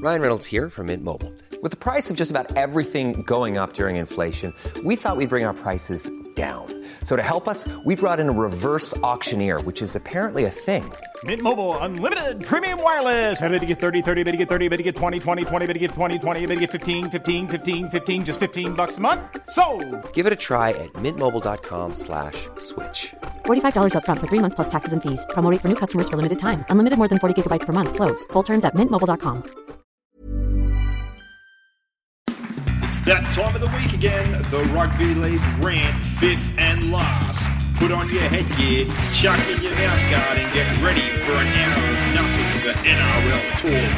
Ryan Reynolds here from Mint Mobile. With the price of just about everything going up during inflation, we thought we'd bring our prices down. So to help us, we brought in a reverse auctioneer, which is apparently a thing. Mint Mobile Unlimited Premium Wireless. How to get 30, 30, bit to get 30, bit to get 20, 20, 20, bit to get 20, 20, bit to get 15, 15, 15, 15, just $15 a month? Sold! Give it a try at mintmobile.com/switch. $45 up front for 3 months plus taxes and fees. Promo rate for new customers for limited time. Unlimited more than 40 gigabytes per month. Slows full terms at mintmobile.com. It's that time of the week again. The Rugby League rant, fifth and last. Put on your headgear, chuck in your mouthguard, and get ready for an hour of nothing but NRL talk.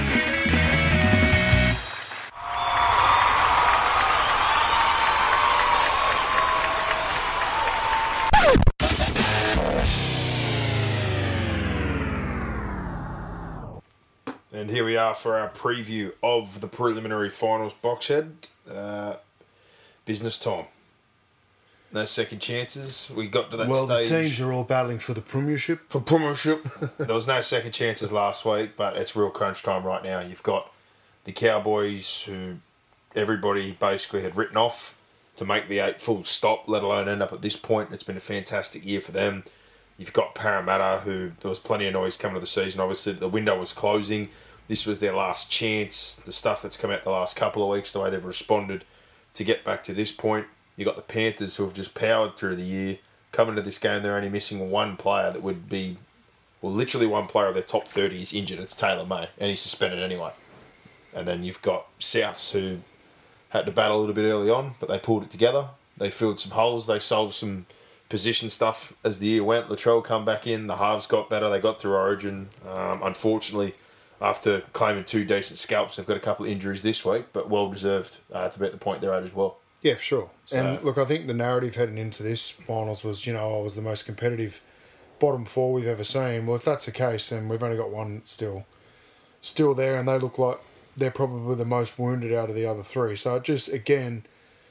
And here we are for our preview of the preliminary finals boxhead. Business time. No second chances. We got to that stage. Well, the teams are all battling for the premiership. There was no second chances last week, but it's real crunch time right now. You've got the Cowboys, who everybody basically had written off to make the 8 full stop, let alone end up at this point. It's been a fantastic year for them. You've got Parramatta, who there was plenty of noise coming to the season. Obviously, the window was closing. This was their last chance. The stuff that's come out the last couple of weeks, the way they've responded to get back to this point. You got the Panthers, who have just powered through the year. Coming to this game, they're only missing one player that would be, well, literally one player of their top 30 is injured. It's Taylor May, and he's suspended anyway. And then you've got Souths, who had to battle a little bit early on, but they pulled it together. They filled some holes. They solved some position stuff as the year went. Latrell come back in. The halves got better. They got through Origin. Unfortunately, after claiming 2 decent scalps, they've got a couple of injuries this week, but well-deserved to be at the point they're at as well. Yeah, for sure. So, and look, I think the narrative heading into this finals was, I was the most competitive bottom 4 we've ever seen. Well, if that's the case, then we've only got one still there, and they look like they're probably the most wounded out of the other 3. So it just, again,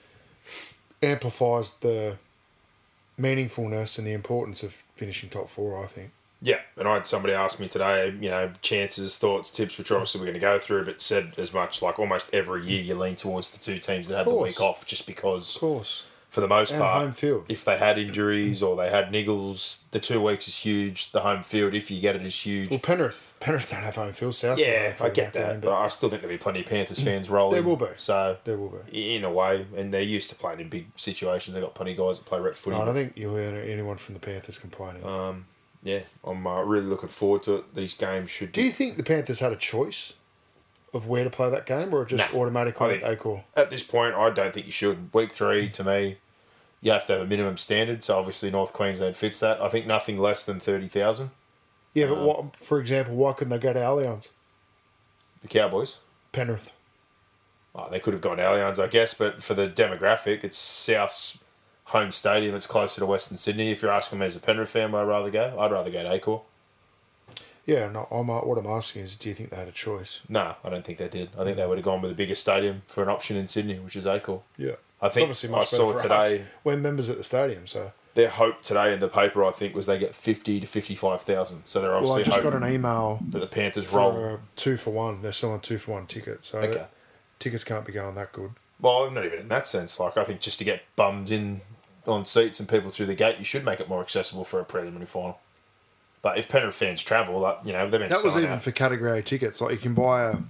amplifies the meaningfulness and the importance of finishing top 4, I think. Yeah, and I had somebody ask me today, chances, thoughts, tips, which obviously we're going to go through, but said as much, like almost every year you lean towards the 2 teams that had the week off, just because, of course, for the most part, home field. If they had injuries or they had niggles, the 2 weeks is huge. The home field, if you get it, is huge. Well, Penrith don't have home field. South. Yeah, I get that, but I still think there'll be plenty of Panthers fans rolling. There will be. So there will be, in a way, and they're used to playing in big situations. They've got plenty of guys that play rep footy. I don't think you'll hear anyone from the Panthers complaining. Yeah, I'm really looking forward to it. These games should... Do you think the Panthers had a choice of where to play that game, or just automatically at Acor? At this point, I don't think you should. Week 3, to me, you have to have a minimum standard, so obviously North Queensland fits that. I think nothing less than 30,000. Yeah, but for example, why couldn't they go to Allianz? The Cowboys? Penrith. Oh, they could have gone to Allianz, I guess, but for the demographic, it's South's home stadium. It's closer to Western Sydney. If you're asking me as a Penrith fan where I'd rather go, I'd rather go to Acor. Yeah, no. What I'm asking is, do you think they had a choice? No, I don't think they did. I think they would have gone with the biggest stadium for an option in Sydney, which is Acor. Yeah, I think I saw today. We're members at the stadium, so their hope today in the paper, I think, was they get 50 to 55,000. So they're obviously. Well, I just got an email that the Panthers roll 2 for 1. They're selling 2 for 1 tickets, so tickets can't be going that good. Well, not even in that sense. Like, I think just to get bummed in on seats and people through the gate, you should make it more accessible for a preliminary final. But if Penrith fans travel, they've been that was even out. for Category A tickets. Like, you can buy a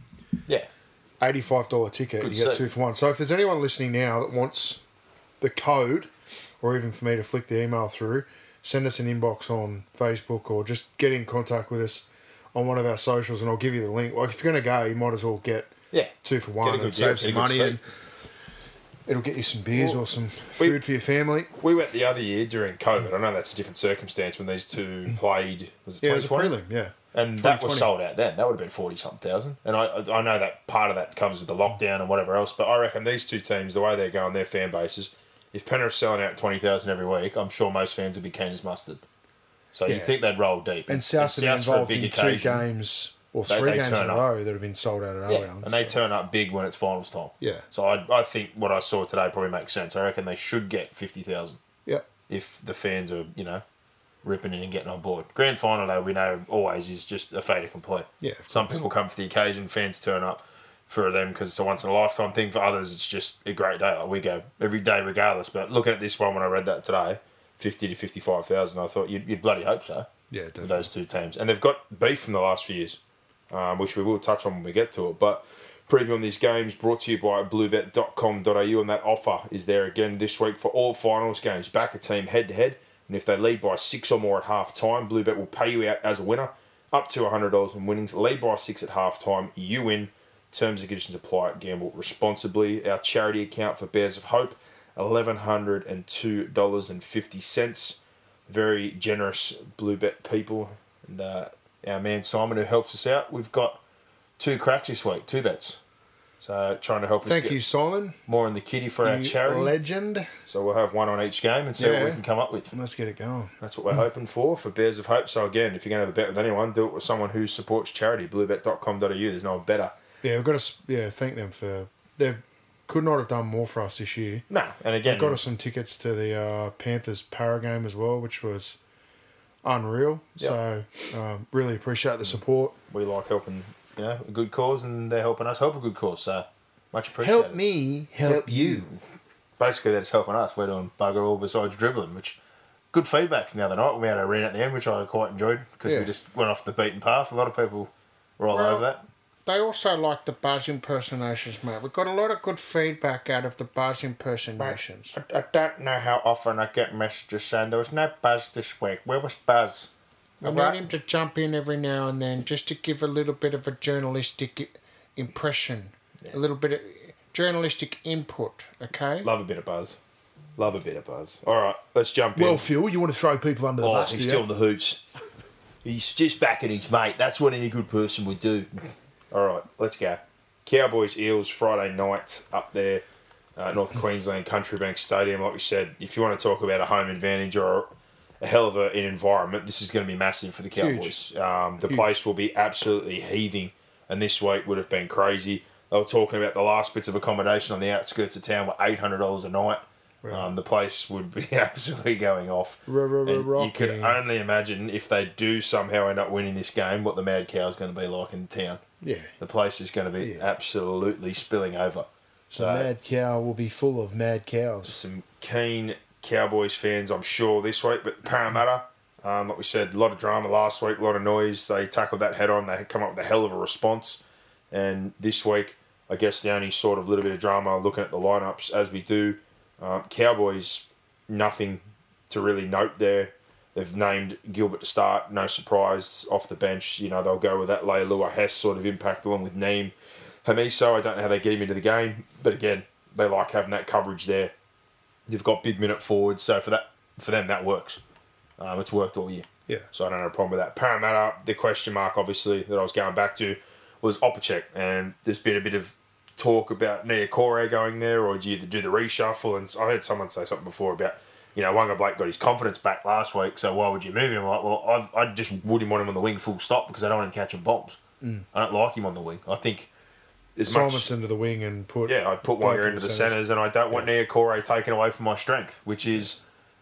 $85 ticket and you get 2 for 1. So if there's anyone listening now that wants the code, or even for me to flick the email through, send us an inbox on Facebook or just get in contact with us on one of our socials and I'll give you the link. Like, if you're going to go, you might as well get 2 for 1 and save some money, and it'll get you some beers or some food for your family. We went the other year during COVID. I know that's a different circumstance when these two played. Was it 2020? Yeah, it was a prelim, yeah. And that was sold out then. That would have been 40-something thousand. And I know that part of that comes with the lockdown and whatever else, but I reckon these two teams, the way they're going, their fan bases, if Penrith's selling out 20,000 every week, I'm sure most fans would be keen as mustard. So you'd think they'd roll deep. And South's been involved in 2 games or 3 games in a row that have been sold out at Allianz. And they turn up big when it's finals time. Yeah. So I think what I saw today probably makes sense. I reckon they should get 50,000. Yeah. If the fans are, ripping in and getting on board. Grand final, though, we know always is just a fait accompli. Yeah. Some people come for the occasion, fans turn up. for them because it's a once-in-a-lifetime thing. For others, it's just a great day. Like we go every day regardless. But looking at this one, when I read that today, 50 to 55,000, I thought you'd bloody hope so. Yeah, definitely. With those two teams. And they've got beef from the last few years, which we will touch on when we get to it. But preview on these games brought to you by bluebet.com.au, and that offer is there again this week for all finals games. Back a team head-to-head, and if they lead by 6 or more at half-time, Bluebet will pay you out as a winner, up to $100 in winnings. Lead by 6 at half-time, you win. Terms and conditions apply. Gamble responsibly. Our charity account for Bears of Hope, $1,102.50. Very generous Bluebet people. And our man Simon, who helps us out, we've got 2 cracks this week, 2 bets. So trying to help us Thank you, Simon. More in the kitty for our charity. Legend. So we'll have one on each game and see what we can come up with. Let's get it going. That's what we're hoping for Bears of Hope. So again, if you're going to have a bet with anyone, do it with someone who supports charity. Bluebet.com.au. There's no one better. Yeah, we've got to thank them for... They could not have done more for us this year. No, and again... They got us some tickets to the Panthers Para game as well, which was unreal. Yep. So really appreciate the support. We like helping... a good cause, and they're helping us help a good cause, so much appreciated. Help me, help you. Basically, they're just helping us. We're doing bugger all besides dribbling, which good feedback from the other night. We had a rant at the end, which I quite enjoyed, because we just went off the beaten path. A lot of people were all over that. They also like the Buzz impersonations, mate. We got a lot of good feedback out of the Buzz impersonations. I don't know how often I get messages saying there was no Buzz this week. Where was Buzz? We need him to jump in every now and then just to give a little bit of a journalistic impression, a little bit of journalistic input, okay? Love a bit of Buzz. All right, let's jump in. Well, Phil, you want to throw people under the bus? He's still in the hoots. He's just backing his mate. That's what any good person would do. All right, let's go. Cowboys Eels Friday night up there, North Queensland Country Bank Stadium. Like we said, if you want to talk about a home advantage or a hell of an environment, this is going to be massive for the Cowboys. The place will be absolutely heaving, and this week would have been crazy. They were talking about the last bits of accommodation on the outskirts of town were $800 a night. Right. The place would be absolutely going off. You could only imagine if they do somehow end up winning this game, what the Mad Cow is going to be like in town. Yeah. The place is going to be absolutely spilling over. So the Mad Cow will be full of mad cows. Some keen Cowboys fans, I'm sure, this week. But Parramatta, like we said, a lot of drama last week, a lot of noise. They tackled that head on. They had come up with a hell of a response. And this week, I guess the only sort of little bit of drama, looking at the lineups as we do, Cowboys, nothing to really note there. They've named Gilbert to start, no surprise, off the bench. They'll go with that Leilua Hess sort of impact along with Neem. Hamiso, I don't know how they get him into the game, but again, they like having that coverage there. They've got big minute forwards, so for them, that works. It's worked all year. Yeah. So I don't have a problem with that. Parramatta, the question mark, obviously, that I was going back to was Opacek, and there's been a bit of talk about Niokore going there, or do you do the reshuffle? And I heard someone say something before about, Wanga Blake got his confidence back last week, so why would you move him? I'm like, well, I just wouldn't want him on the wing full stop because I don't want him catching bombs. I don't like him on the wing. I think Simonson to the wing and put... Yeah, I'd put Wanga into the centres, and I don't want Niokore taken away from my strength, which is...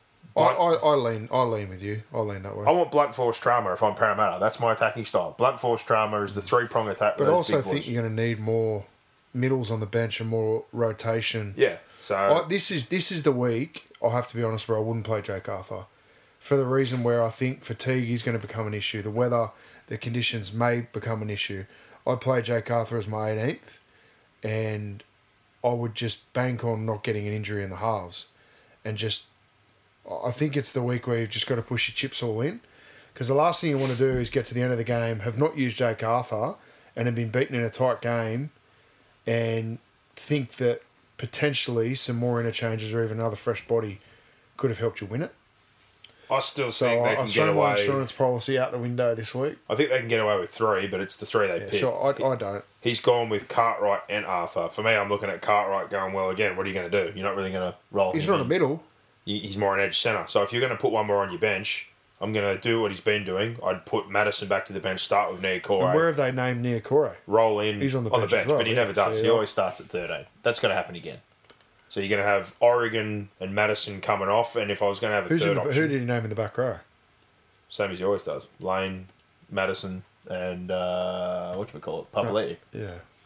I lean with you. I lean that way. I want blunt force trauma if I'm Parramatta. That's my attacking style. Blunt force trauma is the 3-prong attack. But I also think you're going to need more middles on the bench and more rotation. Yeah. So this is the week, I'll have to be honest, where I wouldn't play Jake Arthur. For the reason where I think fatigue is going to become an issue. The weather, the conditions may become an issue. I'd play Jake Arthur as my 18th, and I would just bank on not getting an injury in the halves. And just, I think it's the week where you've just got to push your chips all in. Because the last thing you want to do is get to the end of the game, have not used Jake Arthur, and have been beaten in a tight game, and think that potentially some more interchanges or even another fresh body could have helped you win it. I still think they can get away. My insurance policy out the window this week. I think they can get away with 3, but it's the 3 they pick. So I don't. He's gone with Cartwright and Arthur. For me, I'm looking at Cartwright going, well, again, what are you going to do? You're not really going to roll He's him not in. a middle. He's more an edge centre. So if you're going to put one more on your bench, I'm going to do what he's been doing. I'd put Madison back to the bench, start with Niokore. And where have they named Niokore? Roll in. He's on the bench as well, but he never does. He always starts at 13. That's going to happen again. So you're going to have Oregon and Madison coming off, and if I was going to have a third option... Who did he name in the back row? Same as he always does. Lane, Madison, and, Papali'i. Yeah.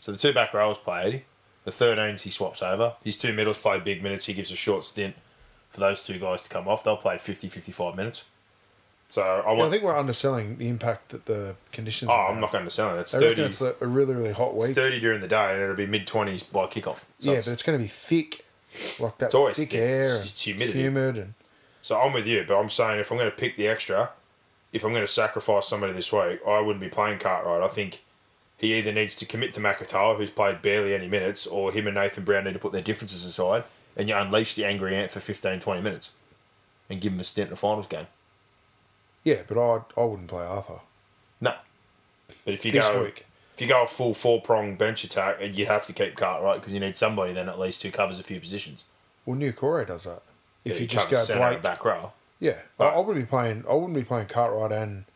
So the 2 back rows play 80. The 13s he swaps over. His 2 middles play big minutes. He gives a short stint for those 2 guys to come off. They'll play 50, 55 minutes. So I think we're underselling the impact that the conditions. I'm not underselling it. It's 30. It's a really, really hot week. It's 30 during the day, and it'll be mid-20s by kickoff. So but it's going to be thick, like that. It's always thick air. It's humidity. Humid and. So I'm with you, but I'm saying if I'm going to pick the extra, if I'm going to sacrifice somebody this week, I wouldn't be playing Cartwright. I think he either needs to commit to Makatoa, who's played barely any minutes, or him and Nathan Brown need to put their differences aside and you unleash the angry ant for 15, 20 minutes and give him a stint in the finals game. Yeah, but I wouldn't play Arthur. No. But if you this go week. If you go a full 4-prong bench attack, you'd have to keep Cartwright because you need somebody then at least who covers a few positions. Well, New Corey does that. If you just just go Blake back row. Yeah, I wouldn't be playing Cartwright and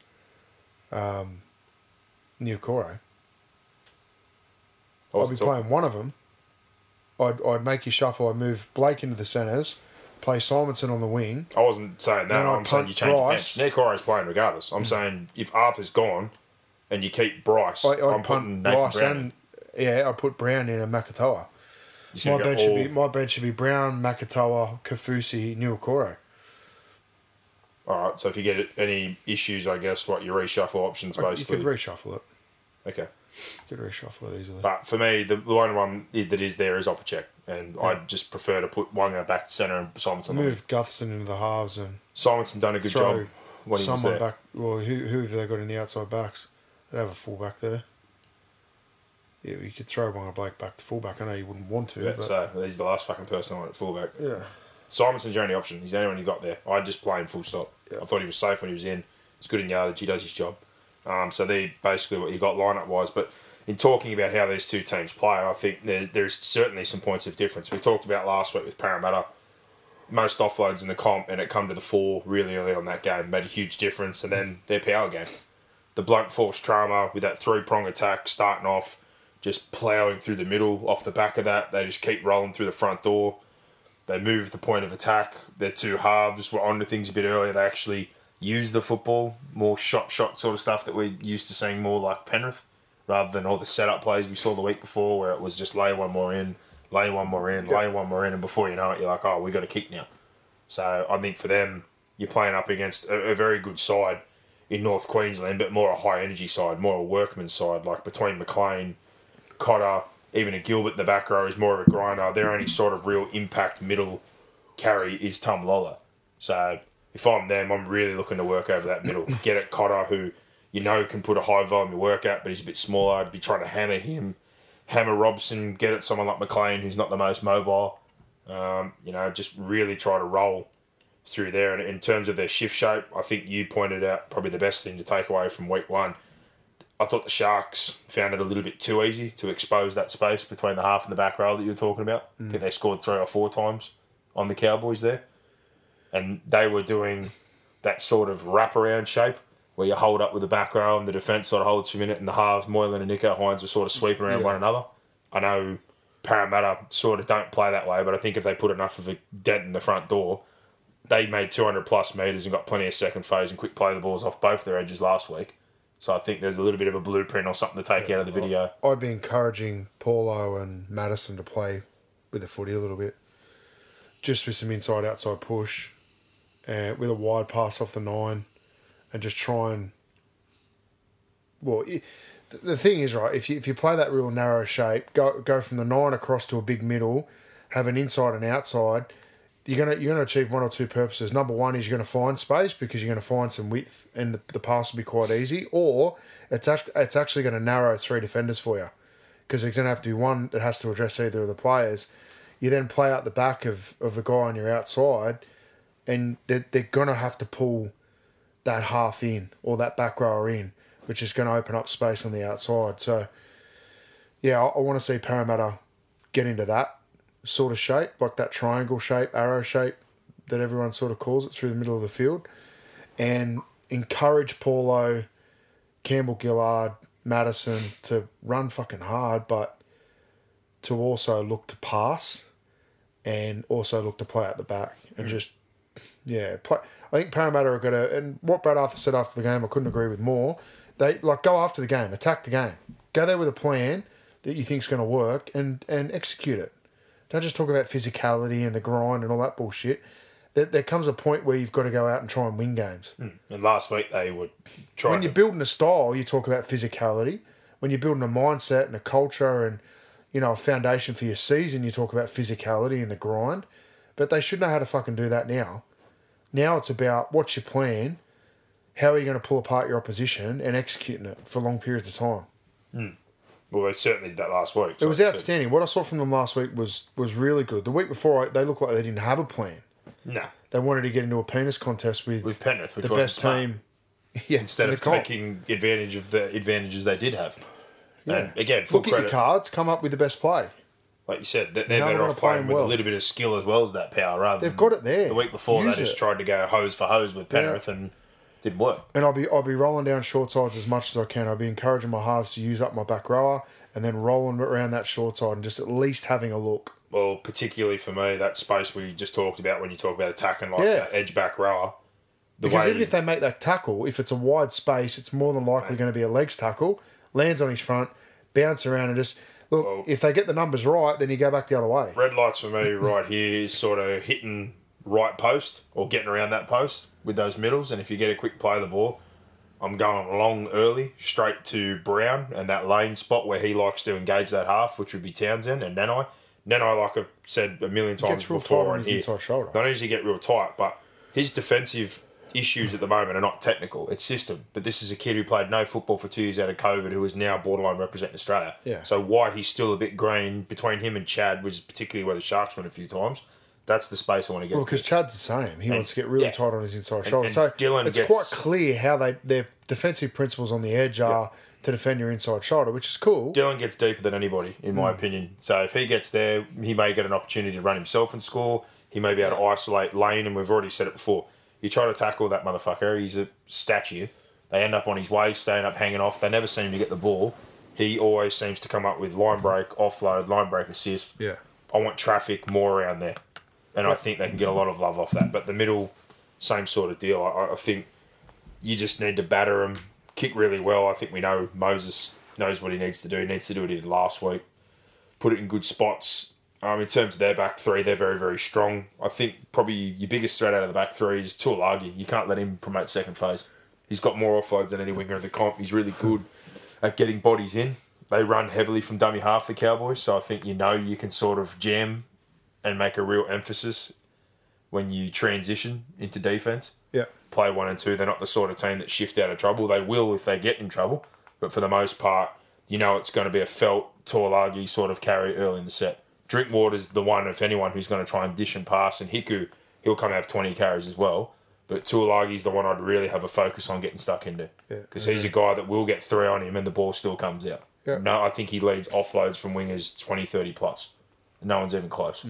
New Corey. I'd be playing one of them. I'd make you shuffle. I'd move Blake into the centres, play Simonson on the wing. I wasn't saying that. I'm saying you change Bryce. the bench. Nick Corey's playing regardless. I'm saying if Arthur's gone and you keep Bryce, I'm putting Nathan Brown in. I'd put Brown in and Makatoa. My bench should be Brown, Makatoa, Kafusi, Nuakoro. All right, so if you get any issues, I guess, your reshuffle options, basically. You could reshuffle it. Okay. You could reshuffle it easily. But for me, the only one that is there is Opacek, and I'd just prefer to put one guy back to centre and Simonson. Move Gutherson into the halves and Simonson done a good job when he was there. Back. Well, who have they got in the outside backs? They'd have a full back there. Yeah, you could throw one of Blake back to fullback. I know you wouldn't want to. Yeah, but... so he's the last fucking person I want at fullback. Yeah. Simonson's your only option. He's the only one you got there. I'd just play him full stop. Yeah. I thought he was safe when he was in. He's good in yardage. He does his job. So they're basically what you got lineup wise. But in talking about how these two teams play, I think there's certainly some points of difference. We talked about last week with Parramatta. Most offloads in the comp, and it come to the fore really early on that game. Made a huge difference. And then their power game. The blunt force trauma with that 3-prong attack starting off, just ploughing through the middle off the back of that. They just keep rolling through the front door. They move the point of attack. Their two halves were onto things a bit earlier. They actually use the football. More shot sort of stuff that we're used to seeing more like Penrith, rather than all the setup plays we saw the week before where it was just lay one more in, lay one more in, lay one more in, and before you know it, you're like, oh, we got a kick now. So I think for them, you're playing up against a very good side in North Queensland, but more a high-energy side, more a workman's side, like between McLean, Cotter, even a Gilbert in the back row is more of a grinder. Their only sort of real impact middle carry is Tom Lola. So if I'm them, I'm really looking to work over that middle. Get at Cotter, who you know can put a high volume of work at, but he's a bit smaller. I'd be trying to hammer him, hammer Robson, get at someone like McLean, who's not the most mobile. Just really try to roll through there. And in terms of their shift shape, I think you pointed out probably the best thing to take away from week one. I thought the Sharks found it a little bit too easy to expose that space between the half and the back row that you were talking about. I think they scored 3 or 4 times on the Cowboys there. And they were doing that sort of wraparound shape where you hold up with the back row and the defence sort of holds for a minute, and the halves, Moylan and Nico Hines, were sort of sweeping around one another. I know Parramatta sort of don't play that way, but I think if they put enough of a dent in the front door, they made 200 plus metres and got plenty of second phase and quick play the balls off both their edges last week. So I think there's a little bit of a blueprint or something to take out of the video. I'd be encouraging Paulo and Madison to play with the footy a little bit. Just with some inside-outside push, with a wide pass off the 9, and just try and... Well, the thing is, right, if you play that real narrow shape, go from the 9 across to a big middle, have an inside and outside... You're gonna achieve one or two purposes. Number one is you're gonna find space because you're gonna find some width, and the pass will be quite easy. Or it's actually gonna narrow 3 defenders for you, because there's gonna have to be one that has to address either of the players. You then play out the back of the guy on your outside, and they're gonna have to pull that half in or that back rower in, which is gonna open up space on the outside. So yeah, I want to see Parramatta get into that sort of shape, like that triangle shape, arrow shape that everyone sort of calls it, through the middle of the field, and encourage Paulo, Campbell Gillard, Madison to run fucking hard, but to also look to pass and also look to play at the back and just play. I think Parramatta are going to, and what Brad Arthur said after the game, I couldn't agree with more. They go after the game, attack the game, go there with a plan, that you think's going to work and execute it. Don't just talk about physicality and the grind and all that bullshit. There comes a point where you've got to go out and try and win games. And last week they were trying. When you're building a style, you talk about physicality. When you're building a mindset and a culture and, you know, a foundation for your season, you talk about physicality and the grind. But they should know how to fucking do that now. Now it's about what's your plan, how are you going to pull apart your opposition and executing it for long periods of time. Well, they certainly did that last week. It was outstanding. What I saw from them last week was really good. The week before, they looked like they didn't have a plan. No. They wanted to get into a penis contest with Penrith, which the wasn't best smart. team. Yeah, Instead of taking advantage of the advantages they did have. Yeah. And again, full look credit. at your cards, come up with the best play. Like you said, they're better off playing with a little bit of skill as well as that power. Rather They've got it there. The week before, they just tried to go hose for hose with Penrith and didn't work. And I'll be rolling down short sides as much as I can. I'll be encouraging my halves to use up my back rower and then rolling around that short side and just at least having a look. Well, particularly for me, that space we just talked about when you talk about attacking like that edge back rower. Because even if they make that tackle, if it's a wide space, it's more than likely going to be a legs tackle, lands on his front, bounce around and just... Look, if they get the numbers right, then you go back the other way. Red lights for me right here is sort of hitting right post or getting around that post with those middles. And if you get a quick play of the ball, I'm going along early, straight to Brown and that lane spot where he likes to engage that half, which would be Townsend and Nanai. Nanai, like I've said a million times before, on his inside shoulder. Not only does he get real tight, but his defensive issues at the moment are not technical. It's system. But this is a kid who played no football for 2 years out of COVID who is now borderline representing Australia. Yeah. So why he's still a bit green between him and Chad, which is particularly where the Sharks went a few times, that's the space I want to get to. Well, because Chad's the same. He wants to get really tight on his inside shoulder. And so Dylan it's quite clear how their defensive principles on the edge are to defend your inside shoulder, which is cool. Dylan gets deeper than anybody, in my opinion. So if he gets there, he may get an opportunity to run himself and score. He may be able to isolate lane, and we've already said it before. You try to tackle that motherfucker, he's a statue. They end up on his waist, they end up hanging off. They never seem to get the ball. He always seems to come up with line break, offload, line break assist. Yeah. I want traffic more around there. And I think they can get a lot of love off that. But the middle, same sort of deal. I think you just need to batter him, kick really well. I think we know Moses knows what he needs to do. He needs to do what he did last week. Put it in good spots. In terms of their back three, they're very, very strong. I think probably your biggest threat out of the back three is Tuilagi. You can't let him promote second phase. He's got more offloads than any winger in the comp. He's really good at getting bodies in. They run heavily from dummy half, the Cowboys, so I think you can sort of jam and make a real emphasis when you transition into defence. Yeah. Play 1 and 2. They're not the sort of team that shift out of trouble. They will if they get in trouble, but for the most part, it's going to be a felt Tuilagi sort of carry early in the set. Drinkwater's the one, if anyone, who's going to try and dish and pass, and Hiku, he'll come have 20 carries as well. But Tuilagi's the one I'd really have a focus on getting stuck into. Because he's a guy that will get 3 on him and the ball still comes out. Yeah. No, I think he leads offloads from wingers 20, 30 plus. No one's even close.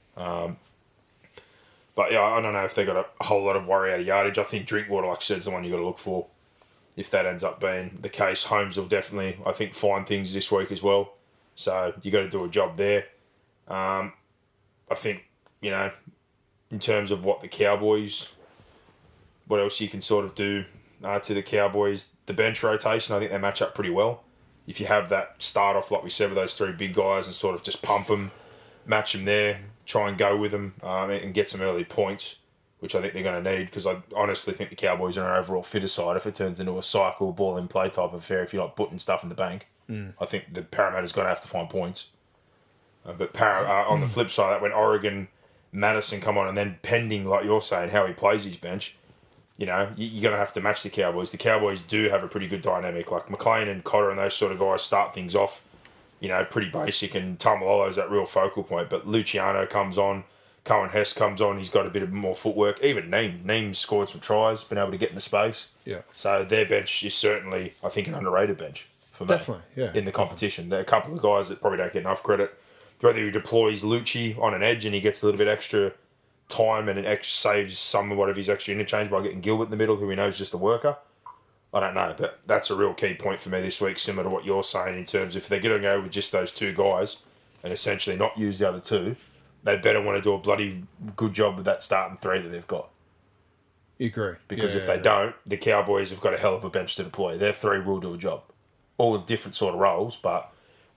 But yeah, I don't know if they got a whole lot of worry out of yardage. I think Drinkwater, like I said, is the one you got to look for. If that ends up being the case, Holmes will definitely, I think, find things this week as well. So you got to do a job there. I think, in terms of what the Cowboys, what else you can sort of do to the Cowboys, the bench rotation, I think they match up pretty well. If you have that start off, like we said, with those 3 big guys and sort of just pump them, match them there, try and go with them and get some early points, which I think they're going to need, because I honestly think the Cowboys are an overall fitter side if it turns into a cycle, ball in play type of affair, if you're not putting stuff in the bank. I think the Parramatta's going to have to find points. But on the flip side, that when Oregon, Madison come on, and then pending, like you're saying, how he plays his bench, you're going to have to match the Cowboys. The Cowboys do have a pretty good dynamic. Like McLean and Cotter and those sort of guys start things off, pretty basic, and Tamalolo's that real focal point. But Luciano comes on, Cohen Hess comes on, he's got a bit of more footwork. Even Neem's scored some tries, been able to get in the space. Yeah. So their bench is certainly, I think, an underrated bench for me. Definitely, yeah. In the competition. There are a couple of guys that probably don't get enough credit. Whether he deploys Lucci on an edge and he gets a little bit extra time and saves some of his extra interchange by getting Gilbert in the middle, who we know is just a worker, I don't know. But that's a real key point for me this week, similar to what you're saying in terms of if they're going to go with just those 2 guys and essentially not use the other 2, they better want to do a bloody good job with that starting 3 that they've got. You agree. Because if they don't, the Cowboys have got a hell of a bench to deploy. Their 3 will do a job. All different sort of roles, but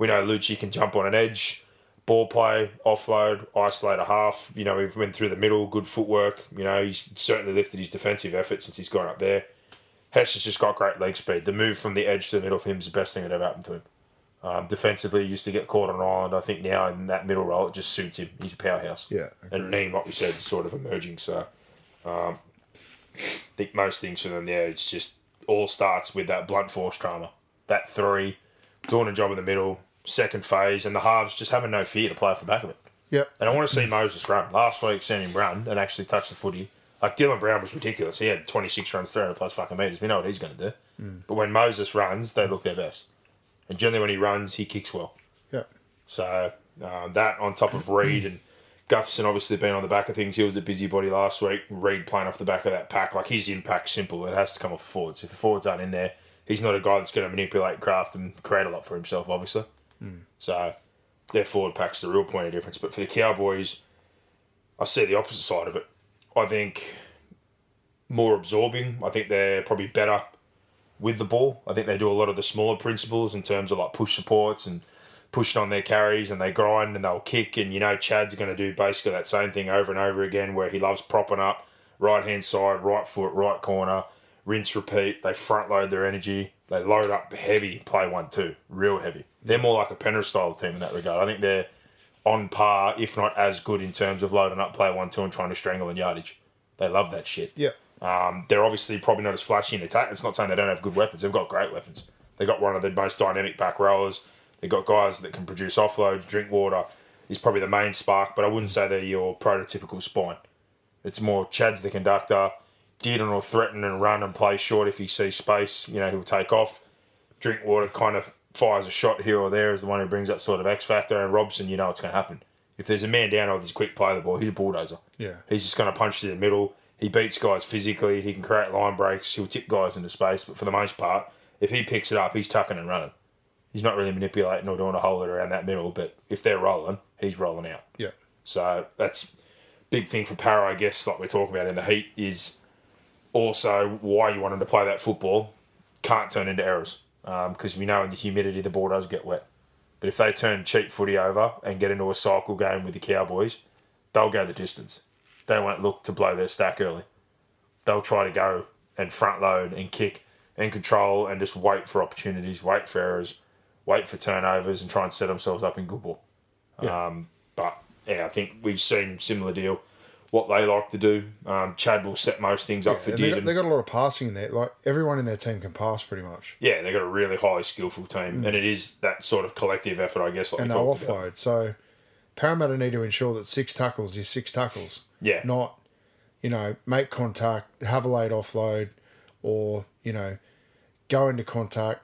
We know Lucci can jump on an edge, ball play, offload, isolate a half. You know, we've went through the middle, good footwork. You know, he's certainly lifted his defensive effort since he's gone up there. Hess has just got great leg speed. The move from the edge to the middle for him is the best thing that ever happened to him. Defensively, he used to get caught on an island. I think now in that middle role, it just suits him. He's a powerhouse. Yeah. And Neem, like we said, is sort of emerging. So I think most things for them there, it's just all starts with that blunt force trauma. That 3, doing a job in the middle, second phase, and the halves just having no fear to play off the back of it. Yep. And I want to see Moses run. Last week, seeing him run and actually touch the footy. Like, Dylan Brown was ridiculous. He had 26 runs, 300 plus fucking metres. We know what he's going to do. But when Moses runs, they look their best. And generally when he runs, he kicks well. Yeah. So that on top of Reed and Gutherson obviously being on the back of things. He was a busybody last week. Reed playing off the back of that pack. Like, his impact's simple. It has to come off the forwards. If the forwards aren't in there, he's not a guy that's going to manipulate craft and create a lot for himself, obviously. So their forward pack's the real point of difference. But for the Cowboys, I see the opposite side of it. I think more absorbing. I think they're probably better with the ball. I think they do a lot of the smaller principles in terms of like push supports and pushing on their carries, and they grind and they'll kick. And, you know, Chad's going to do basically that same thing over and over again, where he loves propping up, right-hand side, right foot, right corner, rinse, repeat. They front load their energy. They load up heavy, play 1-2, real heavy. They're more like a Penrith style team in that regard. I think they're on par, if not as good, in terms of loading up, play 1-2 and trying to strangle in yardage. They love that shit. Yeah. They're obviously probably not as flashy in attack. It's not saying they don't have good weapons. They've got great weapons. They've got one of the most dynamic back rowers. They've got guys that can produce offloads. Drinkwater is probably the main spark, but I wouldn't say they're your prototypical spine. It's more Chad's the conductor. Dearden will threaten and run and play short if he sees space. You know, he'll take off. Drinkwater kind of fires a shot here or there as the one who brings that sort of X factor. And Robson, you know what's going to happen. If there's a man down or there's a quick play of the ball, he's a bulldozer. Yeah. He's just going to punch to the middle. He beats guys physically. He can create line breaks. He'll tip guys into space. But for the most part, if he picks it up, he's tucking and running. He's not really manipulating or doing a whole lot around that middle. But if they're rolling, he's rolling out. Yeah. So that's big thing for Para, I guess, like we're talking about in the heat, is also why you want him to play that football can't turn into errors. Because we know in the humidity the ball does get wet. But if they turn cheap footy over and get into a cycle game with the Cowboys, they'll go the distance. They won't look to blow their stack early. They'll try to go and front load and kick and control and just wait for opportunities, wait for errors, wait for turnovers and try and set themselves up in good ball. Yeah. But, yeah, I think we've seen similar deal. What they like to do. Chad will set most things up for Dearden. They've got a lot of passing in there. Like, everyone in their team can pass pretty much. Yeah, they've got a really highly skillful team. And it is that sort of collective effort, I guess, like and we they'll talked offload. about. So Parramatta need to ensure that 6 tackles is 6 tackles. Yeah. Not, you know, make contact, have a late offload, or, you know, go into contact,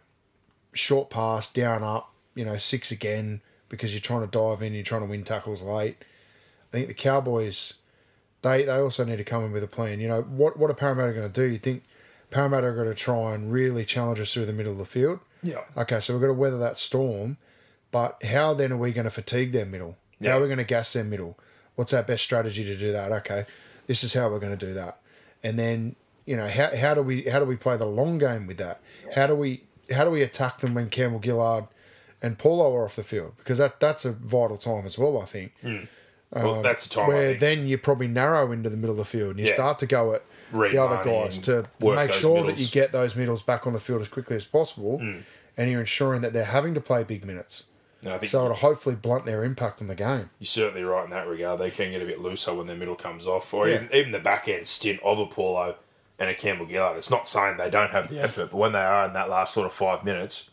short pass, down, up, 6 again, because you're trying to dive in, you're trying to win tackles late. I think the Cowboys, they also need to come in with a plan. What are Parramatta going to do? You think Parramatta are going to try and really challenge us through the middle of the field? Yeah. Okay, so we've got to weather that storm, but how then are we going to fatigue their middle? Yeah. How are we going to gas their middle? What's our best strategy to do that? Okay, this is how we're going to do that. And then, how do we play the long game with that? How do we attack them when Campbell Gillard and Paulo are off the field? Because that's a vital time as well, I think. Well, that's a time where then you probably narrow into the middle of the field and you start to go at Read the other money guys to work make those sure that middles. you get those middles back on the field as quickly as possible, and you're ensuring that they're having to play big minutes. And I think So it'll hopefully blunt their impact on the game. you're certainly right in that regard. They can get a bit looser when their middle comes off, or even the back end stint of a Paulo and a Campbell Gillard. It's not saying they don't have the effort, but when they are in that last sort of 5 minutes,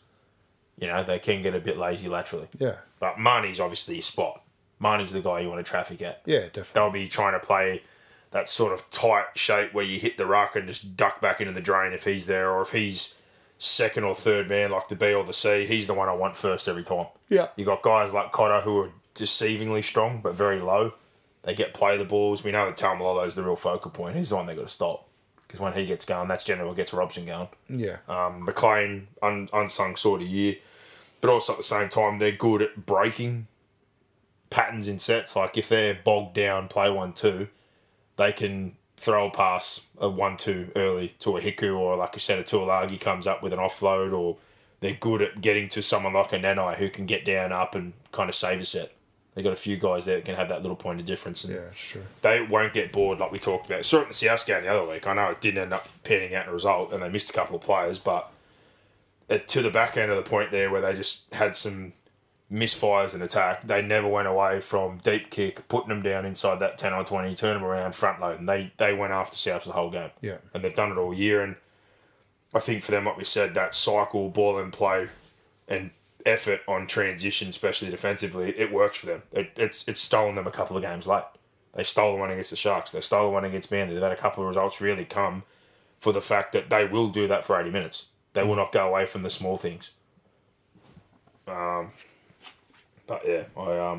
they can get a bit lazy laterally. Yeah. But Marnie's obviously your spot. Marnie's the guy you want to traffic at. Yeah, definitely. They'll be trying to play that sort of tight shape where you hit the ruck and just duck back into the drain if he's there, or if he's second or third man like the B or the C, he's the one I want first every time. Yeah. You got guys like Cotter who are deceivingly strong but very low. They get play the balls. We know that Taumalolo's the real focal point. He's the one they got to stop, because when he gets going, that's generally what gets Robson going. Yeah. McLean, unsung sort of year, but also at the same time they're good at breaking patterns in sets. Like if they're bogged down, play 1-2, they can throw a pass, a 1-2 early to a Hiku, or like you said, a Tuolagi comes up with an offload, or they're good at getting to someone like a Nanai who can get down, up, and kind of save a set. They got a few guys there that can have that little point of difference. And yeah, sure. They won't get bored like we talked about. Saw it in the South game the other week. I know it didn't end up panning out in a result, and they missed a couple of players, but to the back end of the point there where they just had some misfires in attack, they never went away from deep kick, putting them down inside that 10 or 20, turn them around, front load, and they went after Souths the whole game. Yeah. And they've done it all year, and I think for them, like we said, that cycle, ball and play, and effort on transition, especially defensively, it works for them. It's stolen them a couple of games late. They stole the one against the Sharks. They stole the one against Manly. They've had a couple of results really come for the fact that they will do that for 80 minutes. They will not go away from the small things. But yeah, I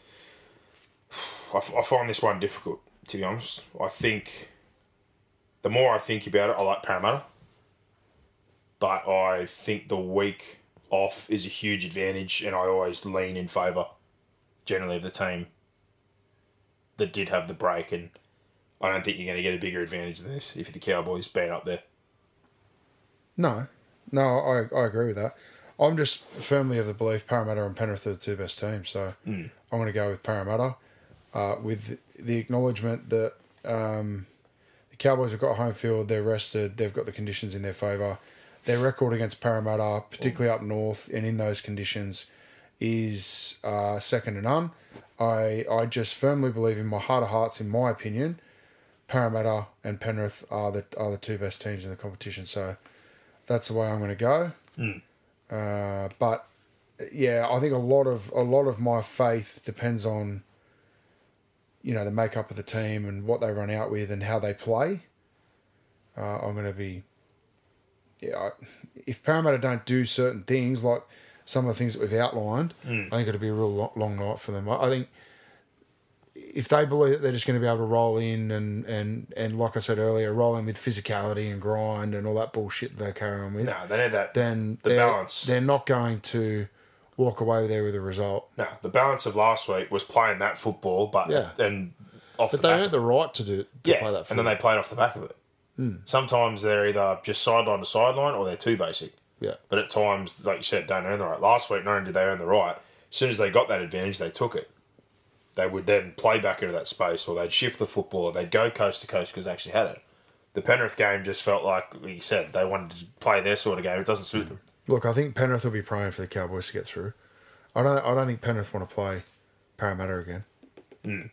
find this one difficult, to be honest. I think the more I think about it, I like Parramatta. But I think the week off is a huge advantage, and I always lean in favour, generally, of the team that did have the break, and I don't think you're going to get a bigger advantage than this if the Cowboys being up there. No, I agree with that. I'm just firmly of the belief Parramatta and Penrith are the two best teams, so I'm going to go with Parramatta with the acknowledgement that the Cowboys have got home field, they're rested, they've got the conditions in their favour. Their record against Parramatta, particularly up north and in those conditions, is second to none. I just firmly believe in my heart of hearts, in my opinion, Parramatta and Penrith are the two best teams in the competition. So that's the way I'm going to go. But yeah, I think a lot of my faith depends on, you know, the makeup of the team and what they run out with and how they play. I'm going to be, if Parramatta don't do certain things like some of the things that we've outlined, I think it'll be a real long night for them. I think if they believe that they're just going to be able to roll in and like I said earlier, roll in with physicality and grind and all that bullshit that they carry on with. No, they need that. Then the balance. They're not going to walk away there with a result. No, the balance of last week was playing that football, but they earned the right to play that football. And then they played off the back of it. Sometimes they're either just sideline to sideline or they're too basic. Yeah. But at times, like you said, don't earn the right. Last week, not only did they earn the right, as soon as they got that advantage, they took it. They would then play back into that space, or they'd shift the football, or they'd go coast to coast because they actually had it. The Penrith game just felt like you said, they wanted to play their sort of game. It doesn't suit them. Look, I think Penrith will be praying for the Cowboys to get through. I don't think Penrith want to play Parramatta again.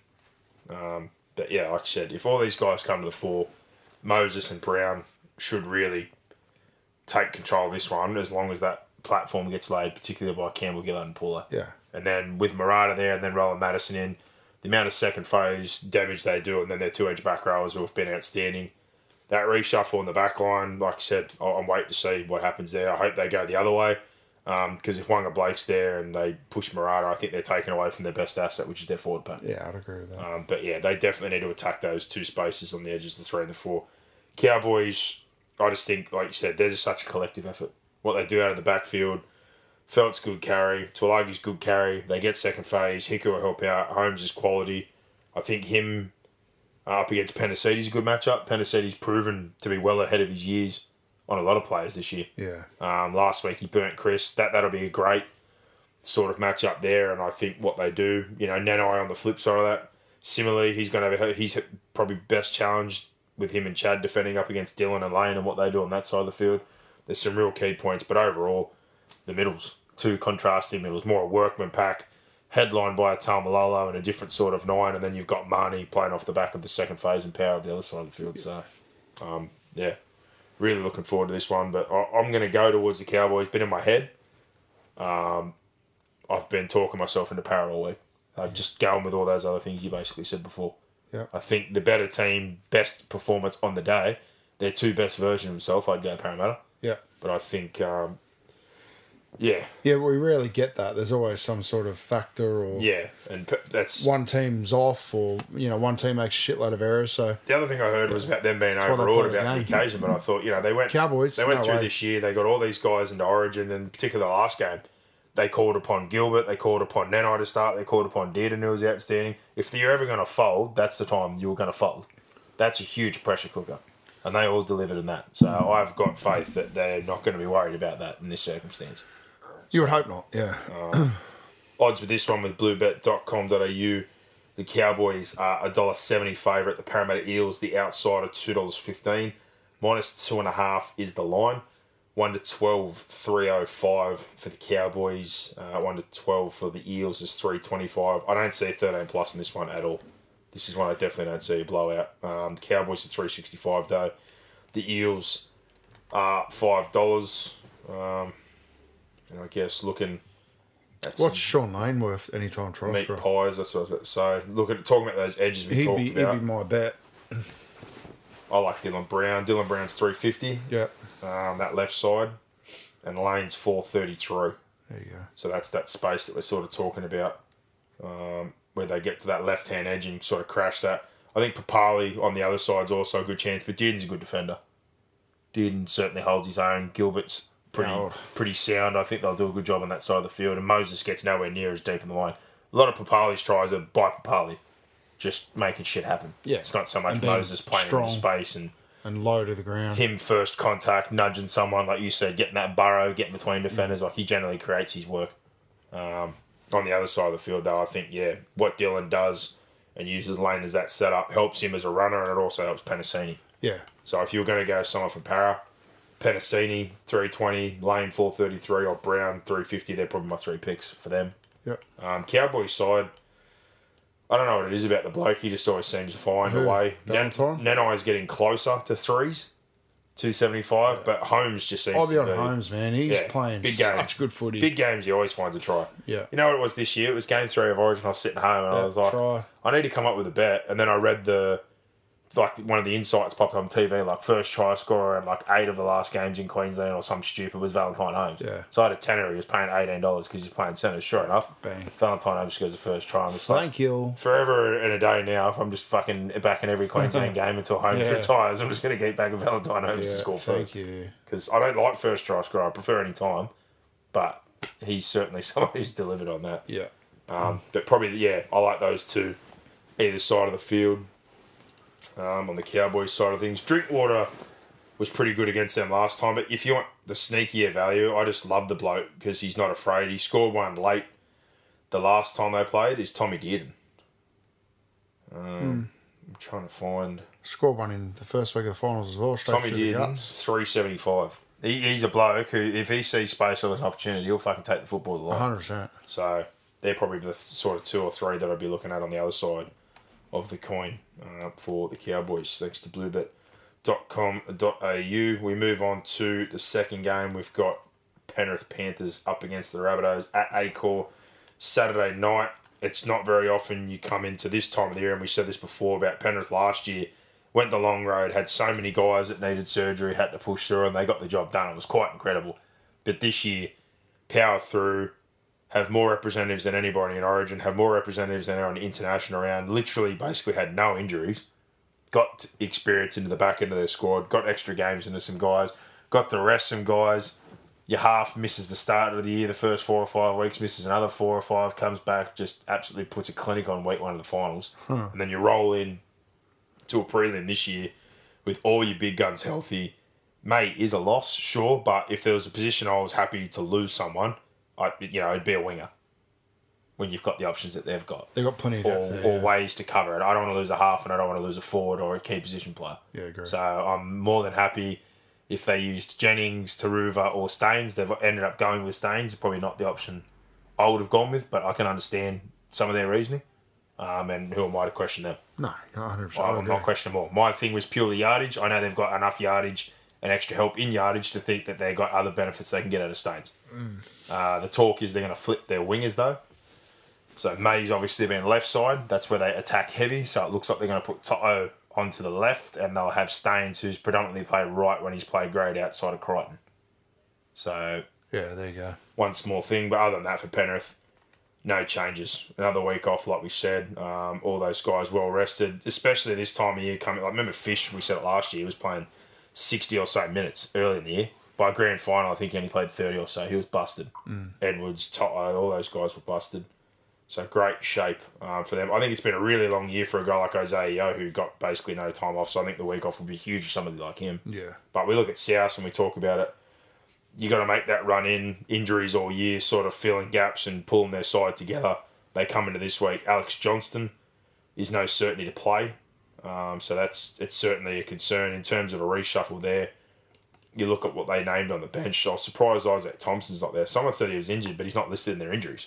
But yeah, like I said, if all these guys come to the fore, Moses and Brown should really take control of this one as long as that platform gets laid, particularly by Campbell, Gillard and Paulo. Yeah. And then with Murata there and then rolling Madison in, the amount of second phase damage they do, and then their two-edge back rowers who have been outstanding. That reshuffle in the back line, like I said, I'm waiting to see what happens there. I hope they go the other way, because if Wanga Blake's there and they push Murata, I think they're taking away from their best asset, which is their forward pack. Yeah, I'd agree with that. But yeah, they definitely need to attack those two spaces on the edges, the 3 and the 4. Cowboys, I just think, like you said, they're just such a collective effort. What they do out of the backfield, Felt's good carry, Tuolagi's good carry. They get second phase. Hiku will help out. Holmes is quality. I think him up against Penasides a good matchup. Penasides proven to be well ahead of his years on a lot of players this year. Yeah. Last week he burnt Chris. That'll be a great sort of matchup there. And I think what they do, Nanai on the flip side of that. Similarly, he's probably best challenged with him and Chad defending up against Dylan and Lane and what they do on that side of the field. There's some real key points, but overall, the middles, two contrasting middles, more a workman pack, headlined by a Taumalolo and a different sort of 9, and then you've got Marnie playing off the back of the second phase and power of the other side of the field. So, really looking forward to this one, but I'm going to go towards the Cowboys. Been in my head. I've been talking myself into Parramatta all week. I've just going with all those other things you basically said before. Yeah. I think the better team, best performance on the day, their two best versions of themselves, I'd go Parramatta. Yeah. But I think, Yeah, we rarely get that. There's always some sort of factor or... Yeah, and that's... One team's off or, one team makes a shitload of errors, so... The other thing I heard was about them being overawed about the occasion, but I thought, they went... Cowboys, They went through this year, they got all these guys into Origin, and particularly the last game, they called upon Gilbert, they called upon Nanai to start, they called upon Dearden, who was outstanding. If you're ever going to fold, that's the time you're going to fold. That's a huge pressure cooker. And they all delivered in that. So I've got faith that they're not going to be worried about that in this circumstance. You would hope not, yeah. Odds with this one with bluebet.com.au. The Cowboys are $1.70 favourite. The Parramatta Eels, the outsider, $2.15. -2.5 is the line. 1 to 12, 3.05 for the Cowboys. 1 to 12 for the Eels is 3.25. I don't see 13 plus in this one at all. This is one I definitely don't see a blowout. The Cowboys are 3.65 though. The Eels are $5. And I guess looking at what's Sean Lane worth anytime try meat score? pies, that's what I was about to say. Talking about those edges we talked about. He'd be my bet. I like Dylan Brown. Dylan Brown's 3.50. Yeah. That left side. And Lane's 4.33. There you go. So that's that space that we're sort of talking about, where they get to that left-hand edge and sort of crash that. I think Papali on the other side's also a good chance, but Dearden's a good defender. Dearden certainly holds his own. Gilbert's pretty sound. I think they'll do a good job on that side of the field, and Moses gets nowhere near as deep in the line. A lot of Papali's tries are by Papali, just making shit happen. Yeah. It's not so much Moses playing in space and low to the ground. Him first contact, nudging someone, like you said, getting that burrow, getting between defenders. Like, he generally creates his work. On the other side of the field, though, I think, what Dylan does and uses Lane as that setup helps him as a runner, and it also helps Penasini. Yeah. So if you were going to go someone for Para, Penasini, 320, Lane, 433, or Brown, 350, they're probably my 3 picks for them. Yep. Cowboys side, I don't know what it is about the bloke. He just always seems to find a way. Nanai's getting closer to threes, 275, but Holmes just seems I'll be on Holmes, man. He's playing big such good footy. Big games, he always finds a try. Yeah. You know what it was this year? It was game 3 of Origin. I was sitting home and I was like, I need to come up with a bet. And then I read one of the insights popped on TV, like first try scorer in like 8 of the last games in Queensland or some stupid was Valentine Holmes. Yeah. So I had a tenner. He was paying $18 because he's playing centre. Sure enough, bang. Valentine Holmes scores the first try. Thank you. Forever and a day now, if I'm just fucking backing every Queensland game until Holmes retires, I'm just going to get back with Valentine Holmes to score first. Thank you. Because I don't like first try scorer. I prefer any time. But he's certainly someone who's delivered on that. Yeah. But probably, I like those two either side of the field. On the Cowboys side of things, Drinkwater was pretty good against them last time. But if you want the sneakier value, I just love the bloke because he's not afraid. He scored one late the last time they played. Is Tommy Dearden. I'm trying to find. Scored one in the first week of the finals as well. Tommy Dearden's 375. He's a bloke who, if he sees space or an opportunity, he'll fucking take the football to the line. 100%. So they're probably the sort of 2 or 3 that I'd be looking at on the other side of the coin for the Cowboys, thanks to bluebet.com.au. We move on to the second game. We've got Penrith Panthers up against the Rabbitohs at Accor Saturday night. It's not very often you come into this time of the year, and we said this before about Penrith last year, went the long road, had so many guys that needed surgery, had to push through, and they got the job done. It was quite incredible. But this year, power through, have more representatives than anybody in Origin, have more representatives than our international round, literally basically had no injuries, got experience into the back end of their squad, got extra games into some guys, got to rest some guys. Your half misses the start of the year, the first 4 or 5 weeks, misses another 4 or 5, comes back, just absolutely puts a clinic on week 1 of the finals. And then you roll in to a prelim this year with all your big guns healthy. Mate, is a loss, sure, but if there was a position I was happy to lose someone, it'd be a winger when you've got the options that they've got. They've got plenty of depth there, or ways to cover it. I don't want to lose a half and I don't want to lose a forward or a key position player. Yeah, agree. So I'm more than happy if they used Jennings, Taruva or Staines. They've ended up going with Staines. Probably not the option I would have gone with, but I can understand some of their reasoning. And who am I to question them? No, 100%. I will not question them all. My thing was purely yardage. I know they've got enough yardage and extra help in yardage to think that they've got other benefits they can get out of Staines. The talk is they're going to flip their wingers, though. So May's obviously been left side. That's where they attack heavy. So it looks like they're going to put Toto onto the left, and they'll have Staines, who's predominantly played right when he's played great outside of Crichton. So yeah, there you go. One small thing, but other than that, for Penrith, no changes. Another week off, like we said. All those guys well rested, especially this time of year. Remember Fish? We said it last year. He was playing 60 or so minutes early in the year. By grand final, I think he only played 30 or so. He was busted. Edwards, Toto, all those guys were busted. So great shape for them. I think it's been a really long year for a guy like Isaiah Yeo, who got basically no time off. So I think the week off would be huge for somebody like him. Yeah. But we look at South and we talk about it. You got to make that run in, injuries all year, sort of filling gaps and pulling their side together. They come into this week. Alex Johnston is no certainty to play. So it's certainly a concern in terms of a reshuffle there. You look at what they named on the bench. I was surprised Isaac Thompson's not there. Someone said he was injured, but he's not listed in their injuries.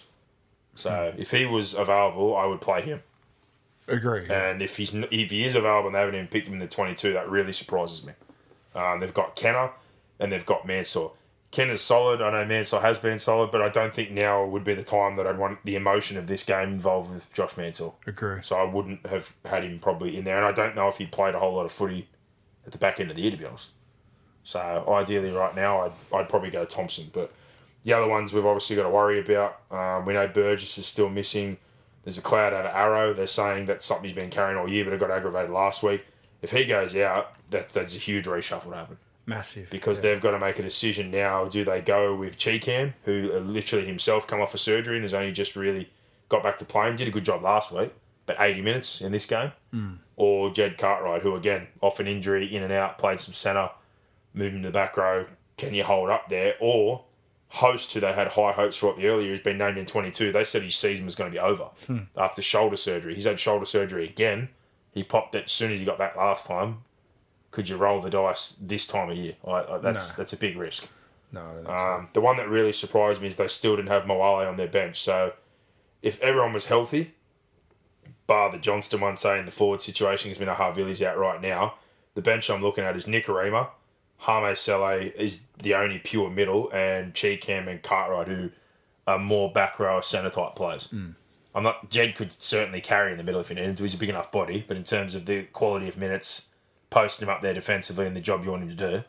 So if he was available, I would play him. Agree. Yeah. And if he is available and they haven't even picked him in the 22, that really surprises me. They've got Kenner and they've got Mansour. Kenner's solid. I know Mansour has been solid, but I don't think now would be the time that I'd want the emotion of this game involved with Josh Mansour. Agree. So I wouldn't have had him probably in there. And I don't know if he played a whole lot of footy at the back end of the year, to be honest. So ideally right now, I'd probably go Thompson. But the other ones we've obviously got to worry about. We know Burgess is still missing. There's a cloud over Arrow. They're saying that something he's been carrying all year, but it got aggravated last week. If he goes out, that's a huge reshuffle to happen. Massive. Because they've got to make a decision now. Do they go with Cheekham, who literally himself come off a surgery and has only just really got back to playing, did a good job last week, but 80 minutes in this game? Or Jed Cartwright, who, again, off an injury, in and out, played some centre, moving to the back row. Can you hold up there? Or Host, who they had high hopes for at the earlier, has been named in 22. They said his season was going to be over after shoulder surgery. He's had shoulder surgery again. He popped it as soon as he got back last time. Could you roll the dice this time of year? That's a big risk. No, I don't think so. The one that really surprised me is they still didn't have Moale on their bench. So if everyone was healthy, bar the Johnston one saying the forward situation, because we know Harvilli's out right now, the bench I'm looking at is Nikorima, Hame Sele is the only pure middle, and Cheekham and Cartwright, who are more back row centre type players. Jed could certainly carry in the middle if he needed to. He's a big enough body, but in terms of the quality of minutes, posting him up there defensively and the job you want him to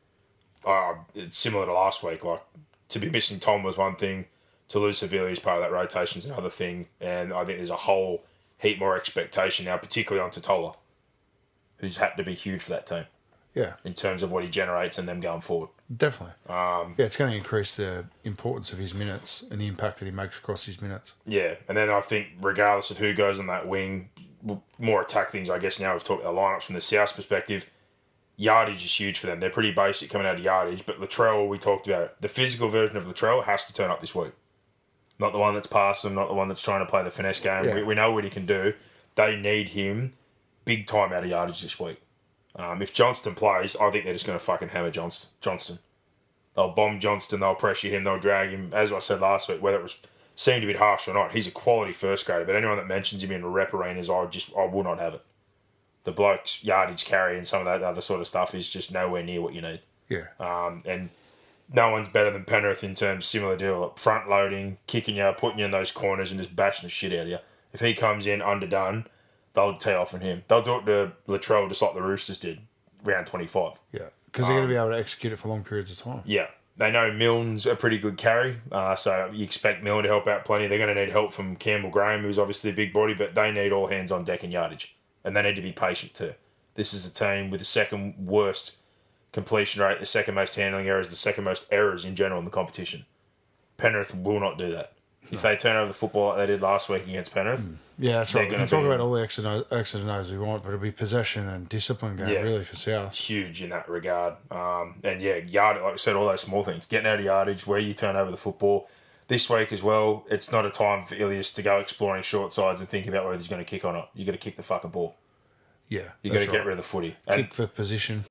do, it's similar to last week. Like, to be missing Tom was one thing, to lose Havili as part of that rotation is another thing, and I think there's a whole heap more expectation now, particularly on Totola, who's had to be huge for that team. Yeah. In terms of what he generates and them going forward. Definitely. It's going to increase the importance of his minutes and the impact that he makes across his minutes. Yeah, and then I think regardless of who goes on that wing, more attack things, I guess now we've talked about the lineups from the South perspective, yardage is huge for them. They're pretty basic coming out of yardage, but Latrell, we talked about it. The physical version of Latrell has to turn up this week. Not the one that's passing, not the one that's trying to play the finesse game. Yeah. We know what he can do. They need him big time out of yardage this week. If Johnston plays, I think they're just going to fucking hammer Johnston. They'll bomb Johnston, they'll pressure him, they'll drag him. As I said last week, whether it was seemed a bit harsh or not, he's a quality first grader, but anyone that mentions him in rep arenas, I will not have it. The bloke's yardage carry and some of that other sort of stuff is just nowhere near what you need. Yeah. And no one's better than Penrith in terms of similar deal, front loading, kicking you, putting you in those corners and just bashing the shit out of you. If he comes in underdone, they'll tee off on him. They'll do it to Latrell just like the Roosters did, round 25. Yeah, because they're going to be able to execute it for long periods of time. Yeah. They know Milne's a pretty good carry, so you expect Milne to help out plenty. They're going to need help from Campbell Graham, who's obviously a big body, but they need all hands on deck and yardage. And they need to be patient too. This is a team with the second worst completion rate, the second most handling errors, the second most errors in general in the competition. Penrith will not do that. If they turn over the football like they did last week against Penrith, yeah, that's right. We can talk about all the X's and O's we want, but it'll be possession and discipline game really for South. Huge in that regard. And yeah, yard, like I said, all those small things. Getting out of yardage, where you turn over the football. This week as well, it's not a time for Ilias to go exploring short sides and think about whether he's going to kick or not. You got to kick the fucking ball. Yeah, you got to get rid of the footy. Kick for position.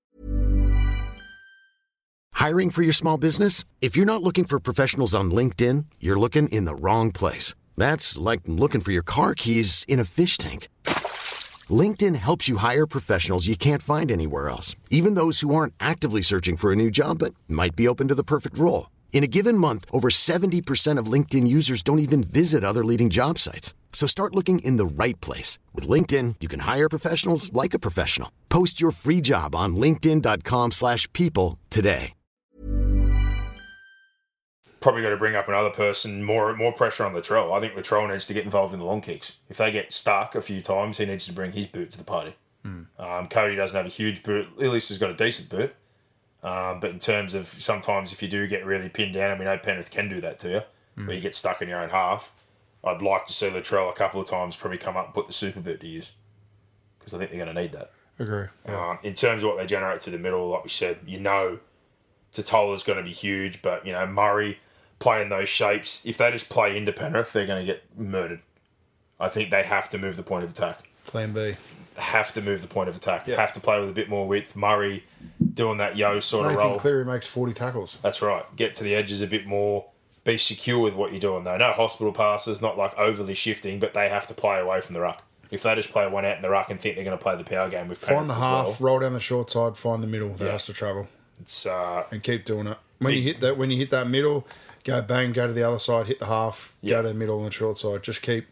Hiring for your small business? If you're not looking for professionals on LinkedIn, you're looking in the wrong place. That's like looking for your car keys in a fish tank. LinkedIn helps you hire professionals you can't find anywhere else, even those who aren't actively searching for a new job but might be open to the perfect role. In a given month, over 70% of LinkedIn users don't even visit other leading job sites. So start looking in the right place. With LinkedIn, you can hire professionals like a professional. Post your free job on linkedin.com/people today. Probably got to bring up another person, more pressure on Latrell. I think Latrell needs to get involved in the long kicks. If they get stuck a few times, he needs to bring his boot to the party. Cody doesn't have a huge boot. Ilias has got a decent boot. But in terms of sometimes if you do get really pinned down, and we know Penrith can do that to you, where you get stuck in your own half, I'd like to see Latrell a couple of times probably come up and put the super boot to use, because I think they're going to need that. Agree. Yeah. In terms of what they generate through the middle, like we said, Totola's going to be huge, but, Murray playing those shapes, if they just play into Penrith, they're going to get murdered. I think they have to move the point of attack. Plan B. Have to move the point of attack. Yeah. Have to play with a bit more width. Murray doing that yo sort of role. Nathan Cleary makes 40 tackles. That's right. Get to the edges a bit more. Be secure with what you're doing, though. No hospital passes, not like overly shifting, but they have to play away from the ruck. If they just play one out in the ruck and think they're going to play the power game with Penrith find the half, roll down the short side, find the middle that has to travel. It's and keep doing it. When you hit that middle, go bang, go to the other side, hit the half, go to the middle and the short side. Just keep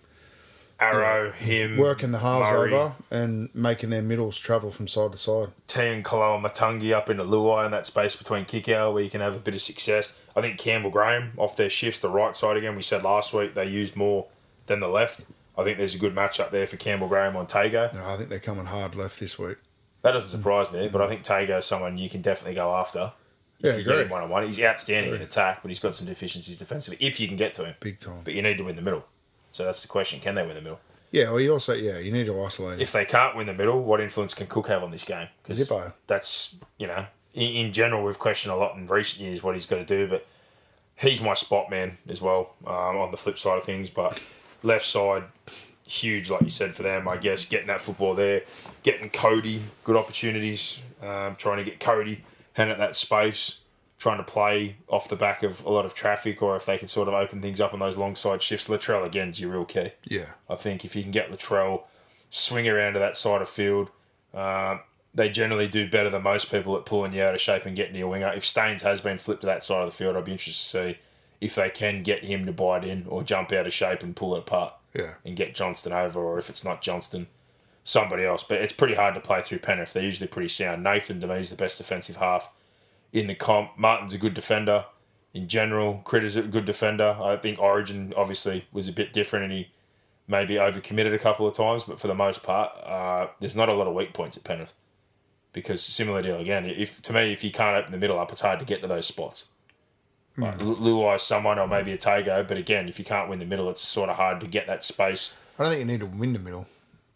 him working the halves Murray, over and making their middles travel from side to side. Teeing Kaloa-Matangi up into Luai in that space between kick out where you can have a bit of success. I think Campbell Graham off their shifts, the right side again. We said last week they used more than the left. I think there's a good match up there for Campbell Graham on Tago. No, I think they're coming hard left this week. That doesn't surprise me, but I think Tago's someone you can definitely go after. If you get him one-on-one. He's outstanding in attack, but he's got some deficiencies defensively if you can get to him. Big time. But you need to win the middle. So that's the question. Can they win the middle? Yeah, well, you need to isolate him. If they can't win the middle, what influence can Cook have on this game? Because that's, in general, we've questioned a lot in recent years what he's got to do, but he's my spot man as well on the flip side of things. But left side, huge, like you said, for them, I guess, getting that football there, getting Cody, good opportunities, trying to get Cody, hand at that space, trying to play off the back of a lot of traffic, or if they can sort of open things up on those long side shifts. Latrell, again, is your real key. Yeah. I think if you can get Latrell, swing around to that side of field, they generally do better than most people at pulling you out of shape and getting to your winger. If Staines has been flipped to that side of the field, I'd be interested to see if they can get him to bite in or jump out of shape and pull it apart. Yeah. And get Johnston over, or if it's not Johnston, somebody else. But it's pretty hard to play through Penrith. They're usually pretty sound. Nathan, to me, is the best defensive half in the comp. Martin's a good defender in general. Critter's a good defender. I think Origin obviously was a bit different and he maybe overcommitted a couple of times, but for the most part, there's not a lot of weak points at Penrith. Because similar deal again, if you can't open the middle up, it's hard to get to those spots. Like Luai, someone, or maybe a Tago, but again, if you can't win the middle, it's sort of hard to get that space. I don't think you need to win the middle.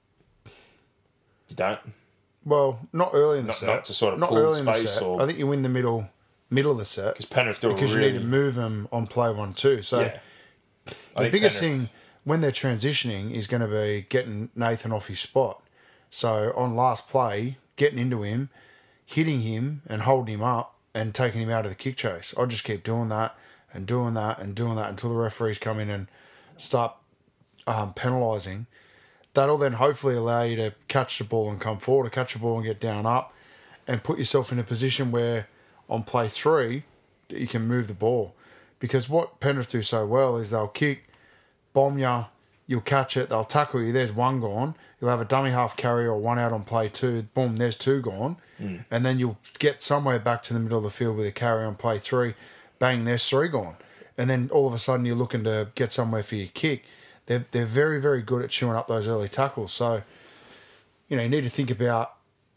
You don't? Well, not early in the set. Not to sort of pull space. I think you win the middle of the set. Because Penrith do because you need to move them on play 1-2. So the biggest thing when they're transitioning is going to be getting Nathan off his spot. So on last play, getting into him, hitting him and holding him up and taking him out of the kick chase. I'll just keep doing that and doing that and doing that until the referees come in and start penalising. That'll then hopefully allow you to catch the ball and come forward, or catch the ball and get down up and put yourself in a position where on play 3 that you can move the ball. Because what Penrith do so well is they'll kick, bomb you, you'll catch it, they'll tackle you, there's one gone. You'll have a dummy half carry or one out on play 2, boom, there's 2 gone. And then you'll get somewhere back to the middle of the field with a carry on play 3, bang, there's 3 gone. And then all of a sudden you're looking to get somewhere for your kick. They're very, very good at chewing up those early tackles. So, you need to think about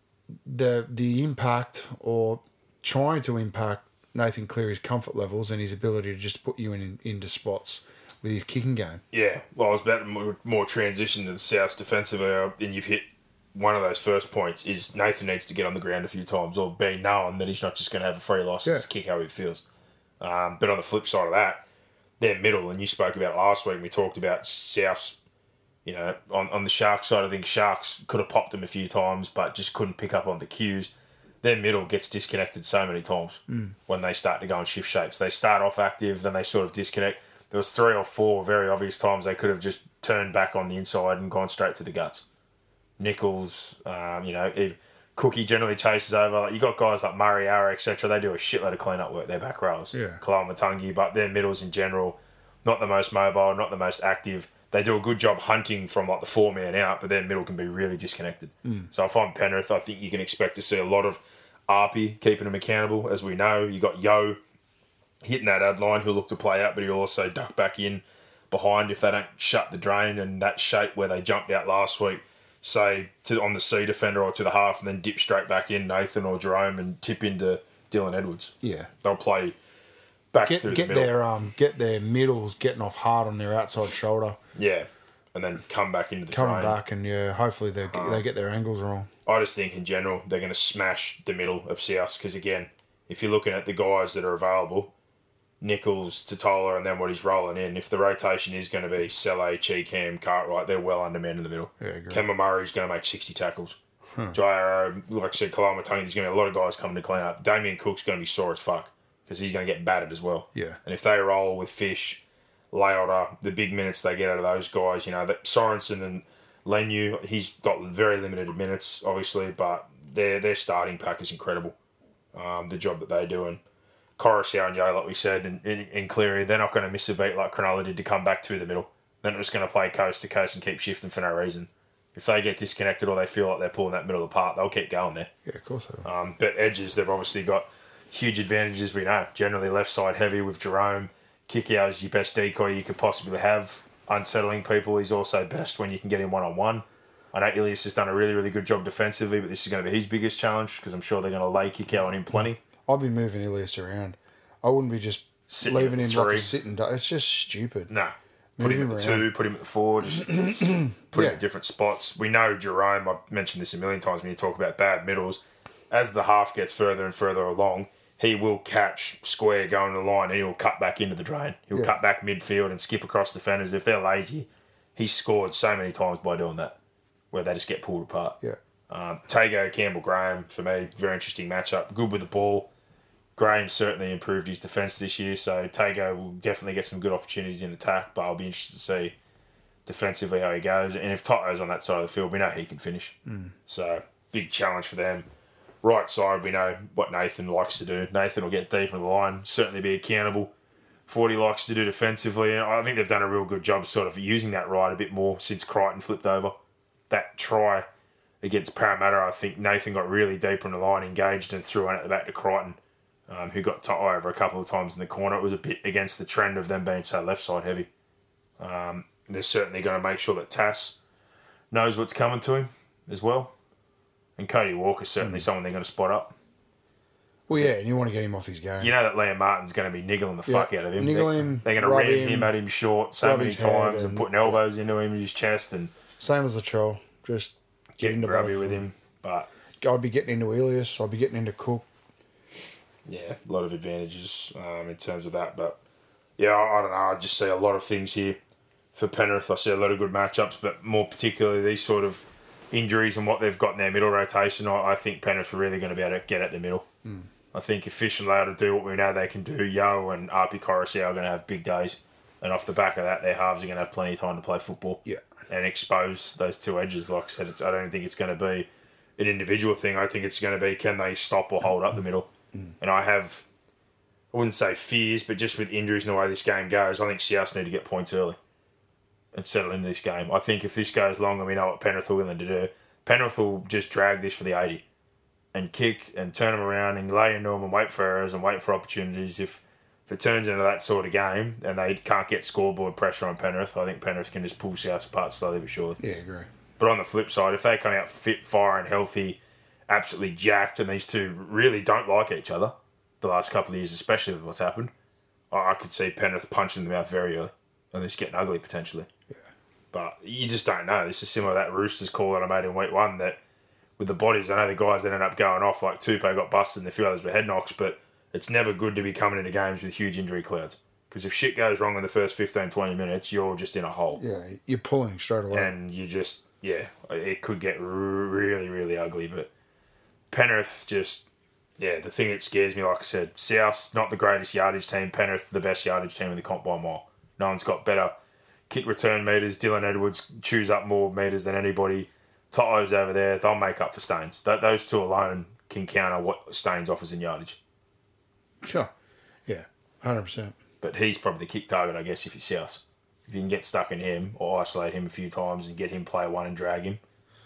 the impact or trying to impact Nathan Cleary's comfort levels and his ability to just put you into spots with his kicking game. Yeah, well, I was about to more transition to the Souths defensively, and you've hit one of those first points is Nathan needs to get on the ground a few times or be known that he's not just going to have a free license to kick how he feels. But on the flip side of that, they're middle, and you spoke about it last week, and we talked about Souths, on the Sharks side of things, Sharks could have popped them a few times, but just couldn't pick up on the cues. Their middle gets disconnected so many times when they start to go and shift shapes. They start off active, then they sort of disconnect. There was 3 or 4 very obvious times they could have just turned back on the inside and gone straight to the guts. Nichols, Cookie generally chases over. Like, you got guys like Murray, Ara, etc. They do a shitload of clean-up work, their back rows. Yeah. Kaloa-Matangi, but their middles in general, not the most mobile, not the most active. They do a good job hunting from like the 4-man out, but their middle can be really disconnected. So if I'm Penrith, I think you can expect to see a lot of Arpey keeping them accountable. As we know, you got Yo hitting that ad line, who'll look to play out, but he'll also duck back in behind if they don't shut the drain, and that shape where they jumped out last week, say, on the C defender or to the half, and then dip straight back in Nathan or Jerome and tip into Dylan Edwards. Yeah. They'll play get their middles getting off hard on their outside shoulder. Yeah, and then come back into the coming back, and hopefully they get their angles wrong. I just think in general they're going to smash the middle of South because again, if you're looking at the guys that are available, Nichols, Totola, and then what he's rolling in, if the rotation is going to be Sele, Cheekham, Cartwright, they're well undermanned in the middle. Yeah, agree. Kemba Murray's going to make 60 tackles. Jairo, like I said, Kalama Tony, there's going to be a lot of guys coming to clean up. Damien Cook's going to be sore as fuck because he's going to get battered as well. Yeah. And if they roll with Fish, Leota, the big minutes they get out of those guys, that Sorensen and Lenu, he's got very limited minutes, obviously, but their starting pack is incredible. The job that they do. And Coruscant and Yo, like we said, and Cleary, they're not going to miss a beat like Cronulla did to come back to the middle. They're not just going to play coast to coast and keep shifting for no reason. If they get disconnected or they feel like they're pulling that middle apart, they'll keep going there. Yeah, of course they will. But edges, they've obviously got huge advantages. We know generally left side heavy with Jerome. Kikau is your best decoy you could possibly have. Unsettling people, he's also best when you can get him one-on-one. I know Ilias has done a really, really good job defensively, but this is going to be his biggest challenge because I'm sure they're going to lay Kikau on him plenty. I'll be moving Ilias around. I wouldn't be just leaving him like a sitting duck. It's just stupid. Nah. Put him at the 2, put him at the 4, just put him at different spots. We know Jerome, I've mentioned this a million times when you talk about bad middles, as the half gets further and further along, he will catch square going to the line and he'll cut back into the drain. He'll cut back midfield and skip across defenders. If they're lazy, he's scored so many times by doing that, where they just get pulled apart. Yeah. Tago, Campbell, Graham, for me, very interesting matchup. Good with the ball. Graham certainly improved his defence this year, so Tago will definitely get some good opportunities in attack, but I'll be interested to see defensively how he goes. And if Toto's on that side of the field, we know he can finish. So, big challenge for them. Right side, we know what Nathan likes to do. Nathan will get deep in the line, certainly be accountable for what he likes to do defensively. And I think they've done a real good job sort of using that right a bit more since Crichton flipped over. That try against Parramatta, I think Nathan got really deep in the line, engaged and threw one at the back to Crichton. Who got Toto over a couple of times in the corner. It was a bit against the trend of them being so left side heavy. They're certainly going to make sure that Tass knows what's coming to him as well. And Cody Walker's certainly someone they're going to spot up. Well, yeah, and you want to get him off his game. You know that Liam Martin's going to be niggling the fuck out of him. Niggle him. They're going to ram him at him short so many times and putting elbows into him in his chest. And same as Latrell, just getting grubby with him. But I'd be getting into Ilias. I'd be getting into Cook. Yeah, a lot of advantages in terms of that. But, yeah, I don't know. I just see a lot of things here for Penrith. I see a lot of good matchups, but more particularly these sort of injuries and what they've got in their middle rotation, I think Penrith are really going to be able to get at the middle. I think if Fish and Louder do what we know they can do, Yo and RP Coruscant are going to have big days. And off the back of that, their halves are going to have plenty of time to play football and expose those two edges. Like I said, I don't think it's going to be an individual thing. I think it's going to be can they stop or hold up the middle. And I wouldn't say fears, but just with injuries and the way this game goes, I think South need to get points early and settle into this game. I think if this goes long and we know what Penrith are willing to do, Penrith will just drag this for the 80 and kick and turn them around and lay into them and wait for errors and wait for opportunities. If it turns into that sort of game and they can't get scoreboard pressure on Penrith, I think Penrith can just pull South apart slowly but surely. Yeah, I agree. But on the flip side, if they come out fit, fire and healthy, absolutely jacked, and these two really don't like each other the last couple of years, especially with what's happened, I could see Penrith punching them out very early and this getting ugly potentially. Yeah. But you just don't know. This is similar to that Roosters call that I made in week 1 that with the bodies, I know the guys that ended up going off, like Tupe got busted and a few others were head knocks, but it's never good to be coming into games with huge injury clouds. Because if shit goes wrong in the first 15, 20 minutes, you're just in a hole. Yeah, you're pulling straight away. And you just, it could get really, really ugly, but Penrith just, the thing that scares me, like I said, South's not the greatest yardage team. Penrith, the best yardage team in the comp by a mile. No one's got better kick return meters. Dylan Edwards chews up more meters than anybody. Toto's over there. They'll make up for Staines. Those two alone can counter what Staines offers in yardage. Sure. Yeah, 100%. But he's probably the kick target, I guess, if you're South. If you can get stuck in him or isolate him a few times and get him play one and drag him,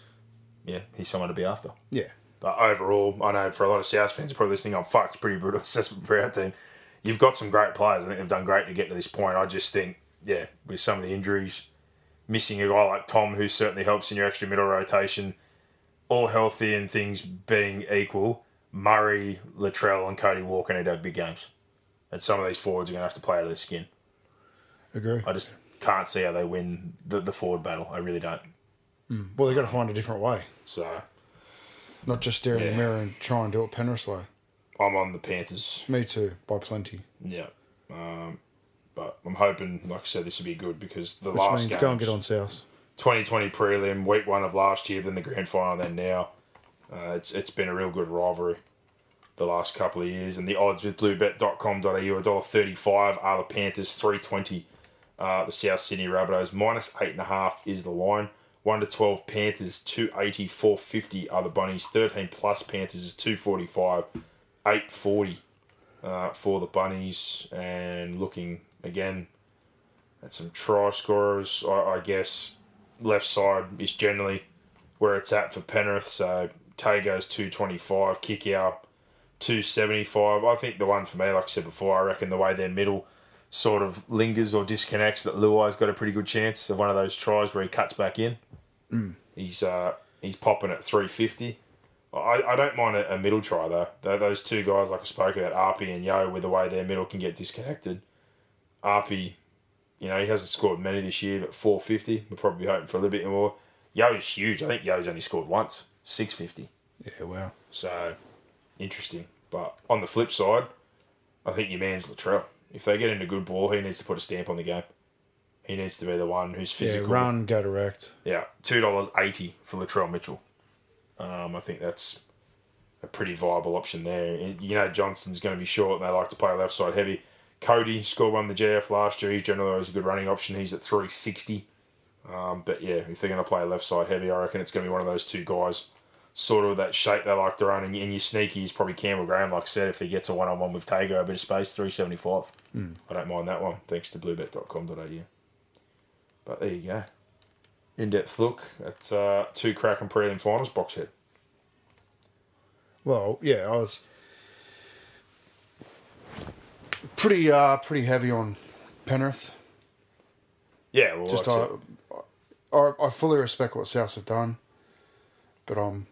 he's someone to be after. Yeah. But overall, I know for a lot of South fans probably listening, it's pretty brutal assessment for our team. You've got some great players. I think they've done great to get to this point. I just think, with some of the injuries, missing a guy like Tom, who certainly helps in your extra middle rotation, all healthy and things being equal, Murray, Latrell and Cody Walker need to have big games. And some of these forwards are going to have to play out of their skin. Agree. I just can't see how they win the forward battle. I really don't. Well, they've got to find a different way. So, not just stare in the mirror and try and do it Penrith's way. I'm on the Panthers. Me too, by plenty. Yeah. But I'm hoping, like I said, this will be good because the Which last means game... go and get on South. 2020 prelim, week 1 of last year, then the grand final, then now. It's been a real good rivalry the last couple of years. And the odds with bluebet.com.au, $1.35 are the Panthers, $3.20 the South Sydney Rabbitohs. -8.5 is the line. 1 to 12 Panthers, $2.80, $4.50 are the Bunnies. 13 plus Panthers is $2.45, $8.40 for the Bunnies. And looking again at some try scorers, I guess left side is generally where it's at for Penrith. So Tago's $2.25, Kikau $2.75. I think the one for me, like I said before, I reckon the way their middle sort of lingers or disconnects, that Luai's got a pretty good chance of one of those tries where he cuts back in. He's popping at $3.50. I don't mind a middle try though. Those two guys, like I spoke about, Arpey and Yeo, with the way their middle can get disconnected. Arpey, he hasn't scored many this year, but $4.50. We'll probably be hoping for a little bit more. Yeo's huge. I think Yeo's only scored once, $6.50. Yeah, wow. So, interesting. But on the flip side, I think your man's Latrell. If they get into good ball, he needs to put a stamp on the game. He needs to be the one who's physical. Yeah, run, go direct. Yeah, $2.80 for Latrell Mitchell. I think that's a pretty viable option there. And, Johnston's going to be short and they like to play left side heavy. Cody scored one in the GF last year. He's generally always a good running option. He's at $3.60. But yeah, if they're going to play left side heavy, I reckon it's going to be one of those two guys, sort of that shape they like to run. And your sneaky is probably Campbell Graham, like I said, if he gets a one-on-one with Tago, a bit of space, $3.75. I don't mind that one, thanks to bluebet.com.au. But there you go. In-depth look at two Kraken prelim finals box set. Well, yeah, I was pretty heavy on Penrith. Yeah, well, just I fully respect what Souths have done, but I'm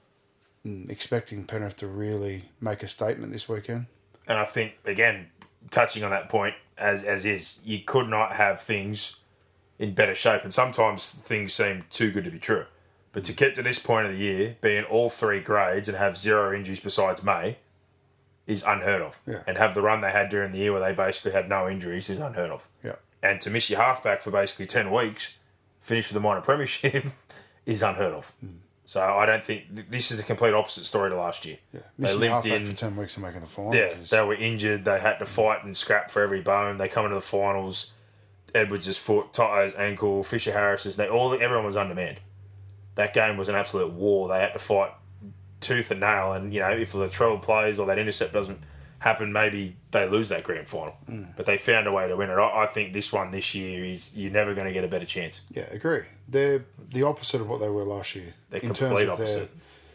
expecting Penrith to really make a statement this weekend. And I think, again, touching on that point, as is, you could not have things in better shape. And sometimes things seem too good to be true. But to get to this point of the year, be in all three grades and have 0 injuries besides May is unheard of. Yeah. And have the run they had during the year where they basically had no injuries is unheard of. Yeah. And to miss your halfback for basically 10 weeks, finish with a minor premiership, is unheard of. So I don't think... This is a complete opposite story to last year. Yeah. They limped in for 10 weeks and making the finals. Yeah, they were injured. They had to fight and scrap for every bone. They come into the finals. Edwards' foot, Toto's ankle, Fisher Harris's neck. Everyone was undermanned. That game was an absolute war. They had to fight tooth and nail. And, if Latrell plays or that intercept doesn't happen, maybe they lose that grand final. But they found a way to win it. I think this one this year is you're never going to get a better chance. Yeah, agree. They're the opposite of what they were last year. They're complete opposite.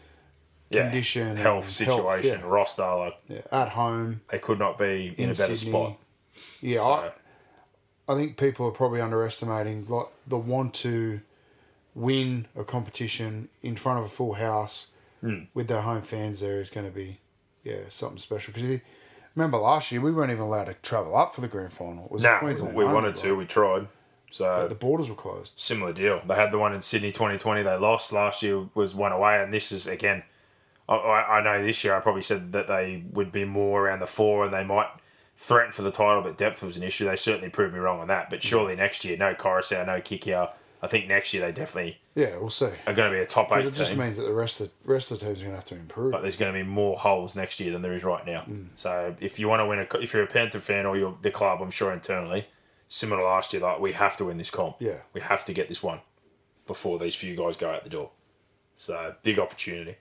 Condition, health situation, roster. At home. They could not be in a better spot. Yeah, so, I think people are probably underestimating the want to win a competition in front of a full house with their home fans there is going to be something special. Because remember last year we weren't even allowed to travel up for the grand final. It was we wanted to. We tried. But the borders were closed. Similar deal. They had the one in Sydney 2020. They lost. Last year was one away, and this is again. I know this year I probably said that they would be more around the 4 and they might threaten for the title, but depth was an issue. They certainly proved me wrong on that. But surely next year, no Coruscant, no Kikau. I think next year they definitely we'll see. Are going to be a top 8 team. It just means that the rest of the teams are going to have to improve. But there's going to be more holes next year than there is right now. So if you want to win, if you're a Panther fan or you're the club, I'm sure internally, similar to last year, we have to win this comp. Yeah. We have to get this one before these few guys go out the door. So big opportunity.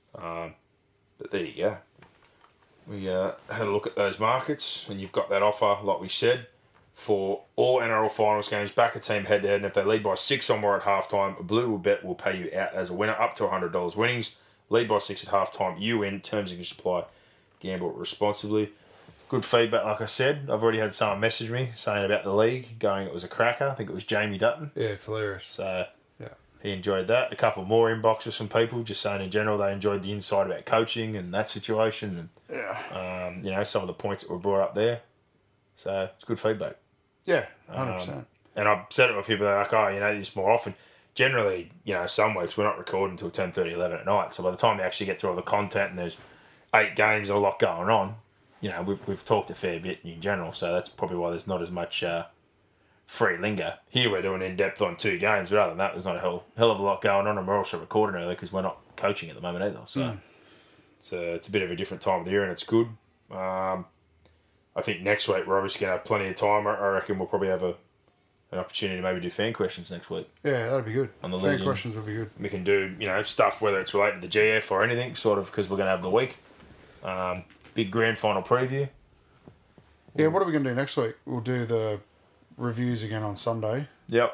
But there you go. We had a look at those markets, and you've got that offer, like we said, for all NRL finals games, back a team head-to-head, and if they lead by 6 or more at halftime, Blue Bet will pay you out as a winner, up to $100 winnings. Lead by 6 at halftime, you win. Terms and conditions apply. Gamble responsibly. Good feedback, like I said. I've already had someone message me saying about the league, going it was a cracker. I think it was Jamie Dutton. Yeah, it's hilarious. So, He enjoyed that. A couple more inboxes from people just saying in general they enjoyed the insight about coaching and that situation and some of the points that were brought up there. So it's good feedback. Yeah, 100%. And I've said it with people, they're like, this more often. Generally, some weeks we're not recording until 10:30, 11 at night. So by the time they actually get through all the content and there's 8 games and a lot going on, we've talked a fair bit in general. So that's probably why there's not as much free linger. Here we're doing in-depth on 2 games, but other than that, there's not a hell of a lot going on, and we're also recording early because we're not coaching at the moment either. So it's a bit of a different time of the year, and it's good. I think next week we're obviously going to have plenty of time. I reckon we'll probably have an opportunity to maybe do fan questions next week. Yeah, that'd be good. On the fan questions would be good. We can do, stuff, whether it's related to the GF or anything, sort of, because we're going to have the week. Big grand final preview. Yeah, what are we going to do next week? We'll do the reviews again on Sunday. Yep.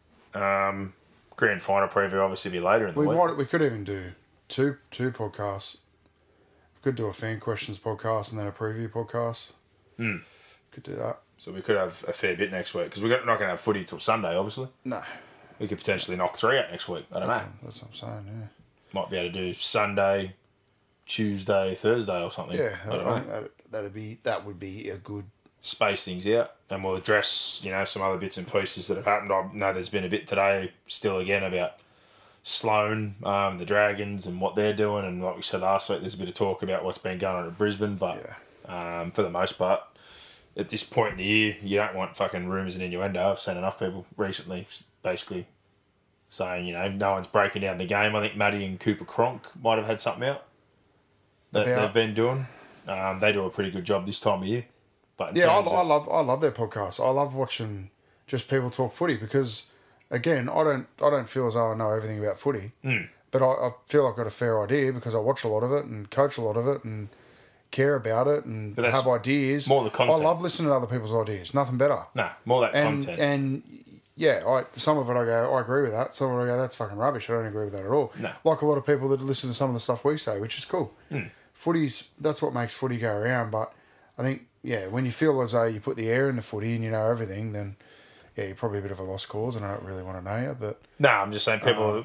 Grand final preview obviously be later in the week. We could even do two podcasts. We could do a fan questions podcast and then a preview podcast. Could do that. So we could have a fair bit next week because we're not going to have footy till Sunday, obviously. No. We could potentially knock 3 out next week. I don't know. That's what I'm saying. Yeah. Might be able to do Sunday, Tuesday, Thursday, or something. Yeah, I think that would be a good. Space things out, and we'll address some other bits and pieces that have happened. I know there's been a bit today still again about Sloane, the Dragons, and what they're doing, and like we said last week, there's a bit of talk about what's been going on at Brisbane, but for the most part, at this point in the year, you don't want fucking rumours and innuendo. I've seen enough people recently basically saying no one's breaking down the game. I think Matty and Cooper Cronk might have had something out that they've been doing. They do a pretty good job this time of year. But I love their podcast. I love watching just people talk footy because, again, I don't feel as though I know everything about footy, but I feel like I've got a fair idea because I watch a lot of it and coach a lot of it and care about it and have ideas. More the content. I love listening to other people's ideas. Nothing better. Nah, more that content. And yeah, some of it I go, I agree with that. Some of it I go, that's fucking rubbish. I don't agree with that at all. No. Like a lot of people that listen to some of the stuff we say, which is cool. Footy's, that's what makes footy go around, but I think, when you feel as though you put the air in the footy and you know everything, then you're probably a bit of a lost cause, and I don't really want to know you. But no, I'm just saying people.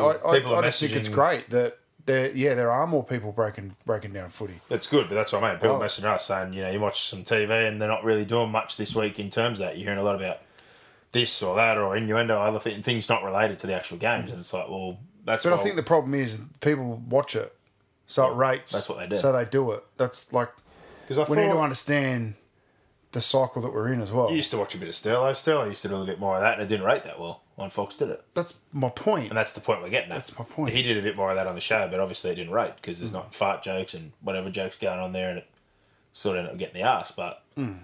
I just think it's great that there are more people breaking down footy. It's good, but that's what I mean. People messaging us saying, you watch some TV and they're not really doing much this week in terms of that. You're hearing a lot about this or that or innuendo, other things not related to the actual games, and it's like, well, that's. But I think the problem is people watch it, so it rates. That's what they do. So they do it. That's like. Because we need to understand the cycle that we're in as well. You used to watch a bit of Sterlo. Sterlo used to do a little bit more of that, and it didn't rate that well when Fox did it. That's my point. And that's the point we're getting at. That's my point. He did a bit more of that on the show, but obviously it didn't rate because there's not fart jokes and whatever jokes going on there, and it sort of ended up getting the arse. But,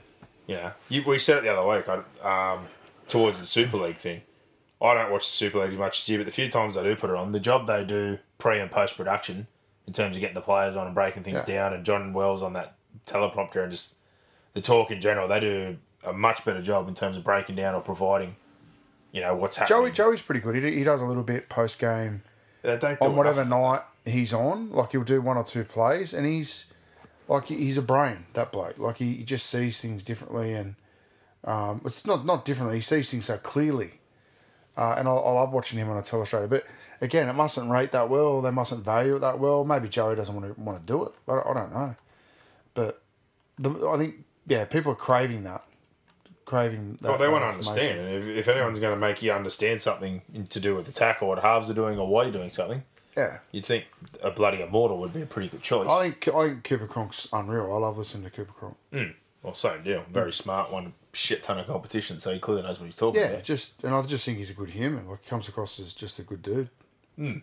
we said it the other week towards the Super League thing. I don't watch the Super League as much as you, but the few times I do put it on, the job they do pre- and post-production in terms of getting the players on and breaking things down, and John Wells on that teleprompter and just the talk in general, they do a much better job in terms of breaking down or providing, what's happening. Joey's pretty good. He does a little bit post game on whatever night he's on. Like he'll do 1 or 2 plays, and he's a brain, that bloke. Like he just sees things differently, and it's not differently. He sees things so clearly, and I love watching him on a telestrator. But again, it mustn't rate that well. They mustn't value it that well. Maybe Joey doesn't want to do it. I don't know. But I think, people are craving that. Well, they want to understand. And if anyone's going to make you understand something to do with the tackle, what halves are doing, or why you're doing something, you'd think a bloody immortal would be a pretty good choice. I think Cooper Cronk's unreal. I love listening to Cooper Cronk. Well, same deal. Very smart, won a shit ton of competition, so he clearly knows what he's talking about. And I just think he's a good human. Like, he comes across as just a good dude. There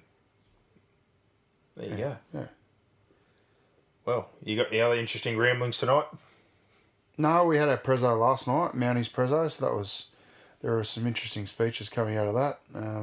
you go. Yeah. Well, you got any other interesting ramblings tonight? No, we had our prezzo last night, Mounties prezzo, so there were some interesting speeches coming out of that.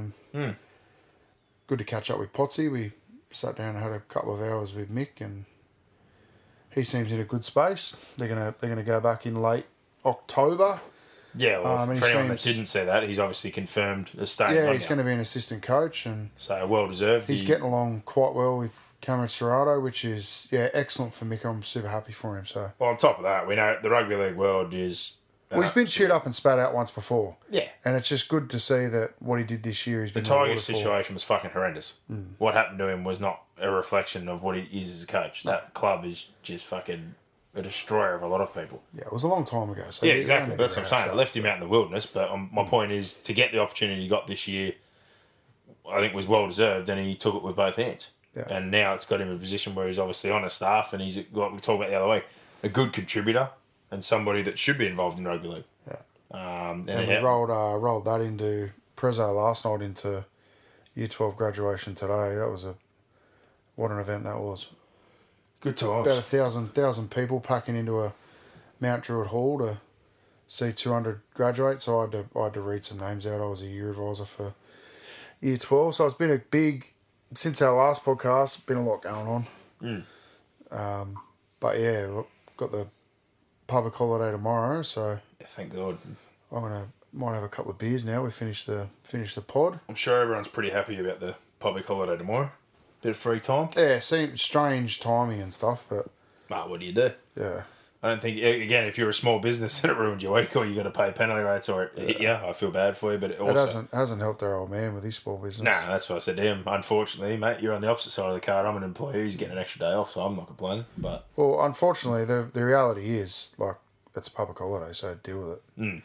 Good to catch up with Potsy. We sat down and had a couple of hours with Mick, and he seems in a good space. They're gonna go back in late October. Yeah, well, for anyone that didn't say that, he's obviously confirmed as staying. Yeah, he's going to be an assistant coach, and so well deserved. He's getting along quite well with Cameron Serrato, which is excellent for Mick. I'm super happy for him. So, well, on top of that, we know the rugby league world is Well, he's been chewed up and spat out once before. Yeah. And it's just good to see that what he did this year. The Tigers situation was fucking horrendous. What happened to him was not a reflection of what he is as a coach. No. That club is just fucking a destroyer of a lot of people. Yeah, it was a long time ago. So yeah, exactly. That's what I'm saying. It left him out in the wilderness, but my point is, to get the opportunity he got this year, I think was well deserved, and he took it with both hands. Yeah. And now it's got him in a position where he's obviously on a staff, and he's, like we talked about the other week, a good contributor and somebody that should be involved in rugby league. Yeah. And we rolled that into Prezzo last night into Year 12 graduation today. That was what an event that was. Good times. About 1,000 people packing into a Mount Druitt Hall to see 200 graduate. So I had to read some names out. I was a year advisor for Year 12. So it's been a big, since our last podcast, been a lot going on. But yeah, got the public holiday tomorrow, so yeah, thank God. Might have a couple of beers now. We finished the pod. I'm sure everyone's pretty happy about the public holiday tomorrow. Bit of free time. Yeah, seems strange timing and stuff, but what do you do? Yeah. I don't think, again, if you're a small business and it ruined your week, or you got to pay penalty rates, or it hit you, I feel bad for you. But it hasn't helped our old man with his small business. Nah, that's what I said to him. Unfortunately, mate, you're on the opposite side of the card. I'm an employee who's getting an extra day off, so I'm not complaining. But well, unfortunately, the reality is, like, it's a public holiday, so deal with it.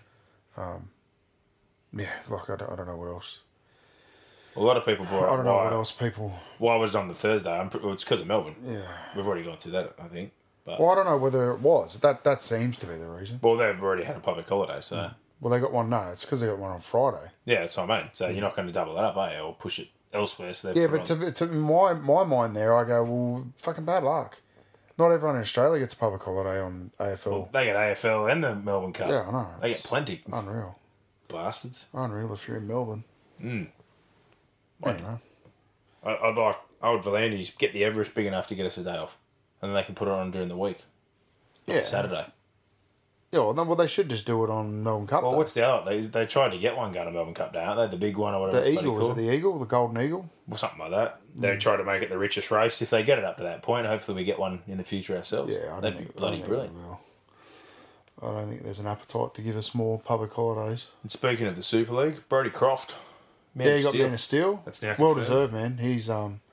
Yeah, like I don't know what else. A lot of people brought up. I don't know what else people. Why was it on the Thursday? It's because of Melbourne. Yeah, we've already gone through that, I think. But, well, I don't know whether it was. That seems to be the reason. Well, they've already had a public holiday, so. Well, they got one. No, it's because they got one on Friday. Yeah, that's what I mean. So you're not going to double that up, are you? Or push it elsewhere. So yeah, but to my mind there, I go, well, fucking bad luck. Not everyone in Australia gets a public holiday on AFL. Well, they get AFL and the Melbourne Cup. Yeah, I know. They get plenty. Unreal. Bastards. Unreal if you're in Melbourne. I don't know. I'd like old Volandis get the Everest big enough to get us a day off, and then they can put it on during the week. Yeah, Saturday. Yeah, well, they should just do it on Melbourne Cup. Well, what's the other? They tried to get one going to Melbourne Cup Day, aren't they? The big one or whatever. The Eagle, was it the Eagle, the Golden Eagle, or something like that? They try to make it the richest race. If they get it up to that point, hopefully we get one in the future ourselves. Yeah, that'd be bloody brilliant. I don't think there's an appetite to give us more public holidays. And speaking of the Super League, Brodie Croft. He got Man of Steel. That's now well deserved, man. He's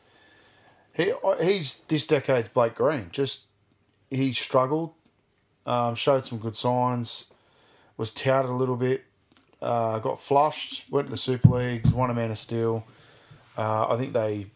this decade's Blake Green. He struggled, showed some good signs, was touted a little bit, got flushed, went to the Super League, won a Man of Steel. I think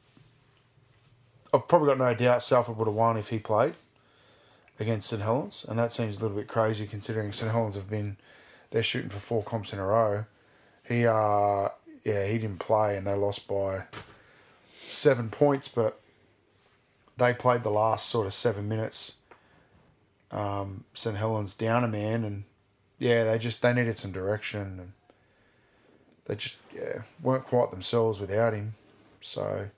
I've probably got no doubt Salford would have won if he played against St Helens, and that seems a little bit crazy considering St Helens they're shooting for 4 comps in a row. He didn't play and they lost by 7 points, but they played the last sort of 7 minutes. St Helens down a man, and they needed some direction, and they just weren't quite themselves without him. So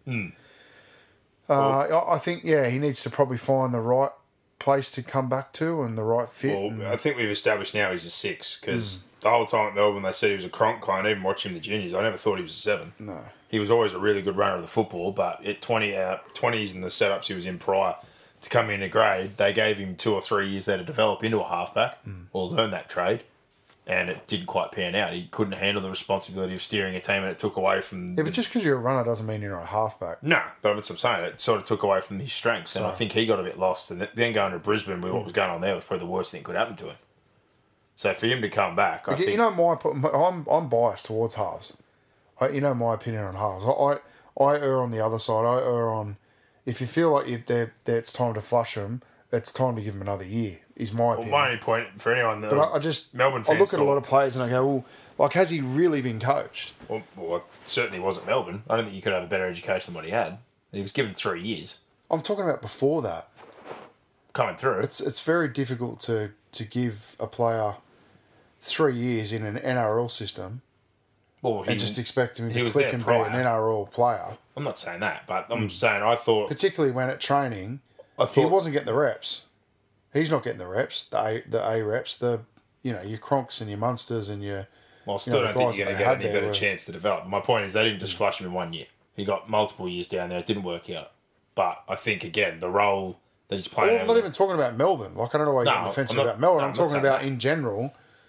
I think he needs to probably find the right place to come back to and the right fit. Well, I think we've established now he's a 6 because the whole time at Melbourne they said he was a Cronk clone. Even watching the juniors, I never thought he was a 7. No, he was always a really good runner of the football, but at 20s and the setups he was in prior to come in a grade, they gave him 2 or 3 years there to develop into a halfback or learn that trade, and it didn't quite pan out. He couldn't handle the responsibility of steering a team, and it took away from... Yeah, but just because you're a runner doesn't mean you're a halfback. No, but that's what I'm saying. It sort of took away from his strengths, and I think he got a bit lost, and then going to Brisbane with what was going on there was probably the worst thing that could happen to him. So for him to come back, I think... You know, I'm biased towards halves. You know my opinion on halves. I err on the other side. I err on... If you feel like it's time to flush them, it's time to give them another year, is my opinion. My only point for anyone... Melbourne fans... I look at a lot of players and I go, well, like, has he really been coached? Well, it certainly wasn't Melbourne. I don't think you could have a better education than what he had. He was given 3 years. I'm talking about before that. Coming through. It's very difficult to give a player 3 years in an NRL system and just expect him to click and be an NRL player. I'm not saying that, but I'm saying I thought... Particularly when at training, he wasn't getting the reps. He's not getting the reps, the A reps, your Cronks and your Munsters and your... Well, I still don't think you're going to get any better chance to develop. My point is they didn't just flush him in 1 year. He got multiple years down there. It didn't work out. But I think, again, the role that he's playing... I'm not even talking about Melbourne. Like, I don't know why you're getting defensive about Melbourne. I'm talking about in general.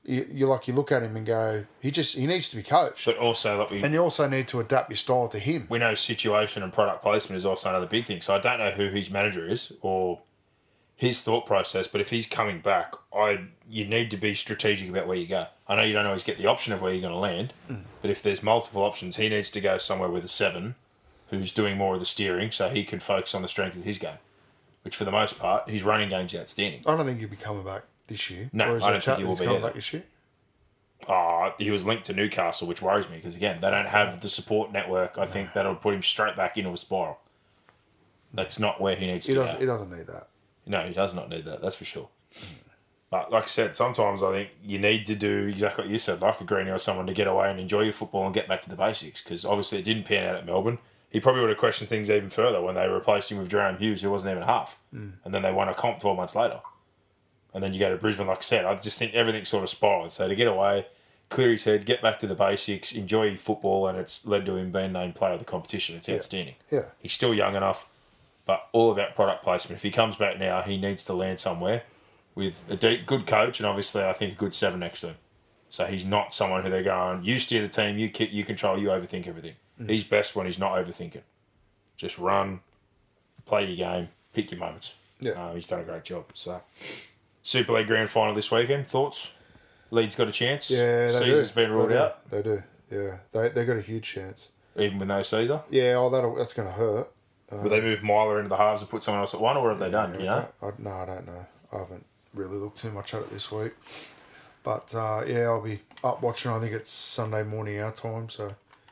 you look at him and go, he needs to be coached. But also, and you also need to adapt your style to him. We know situation and product placement is also another big thing. So I don't know who his manager is or his thought process. But if he's coming back, you need to be strategic about where you go. I know you don't always get the option of where you're going to land, but if there's multiple options, he needs to go somewhere with a 7, who's doing more of the steering, so he can focus on the strength of his game. Which, for the most part, his running game's outstanding. I don't think he'll be coming back this year. No, I don't think he will be coming back this year. He was linked to Newcastle, which worries me because, again, they don't have the support network. I think that'll put him straight back into a spiral. That's not where he needs to go. He doesn't need that. No, he does not need that, that's for sure. But like I said, sometimes I think you need to do exactly what you said, like a Greenie or someone, to get away and enjoy your football and get back to the basics. Because obviously it didn't pan out at Melbourne. He probably would have questioned things even further when they replaced him with Jerome Hughes, who wasn't even half. And then they won a comp 12 months later. And then you go to Brisbane, like I said, I just think everything sort of spiraled. So to get away, clear his head, get back to the basics, enjoy your football, and it's led to him being named player of the competition. It's outstanding. Yeah. He's still young enough, but all about product placement. If he comes back now, he needs to land somewhere with a good coach and obviously I think a good 7 next to him. So he's not someone who they're going, you steer the team, you control, you overthink everything. He's best when he's not overthinking. Just run, play your game, pick your moments. Yeah. He's done a great job. So, Super League Grand Final this weekend, thoughts? Leeds got a chance? Yeah, they Caesar's been ruled out? They do, yeah. They got a huge chance. Even with no Caesar? Yeah, that's going to hurt. Will they move Myler into the halves and put someone else at 1, or what have they done, you know? I don't know. I haven't really looked too much at it this week. But, I'll be up watching. I think it's Sunday morning our time, so...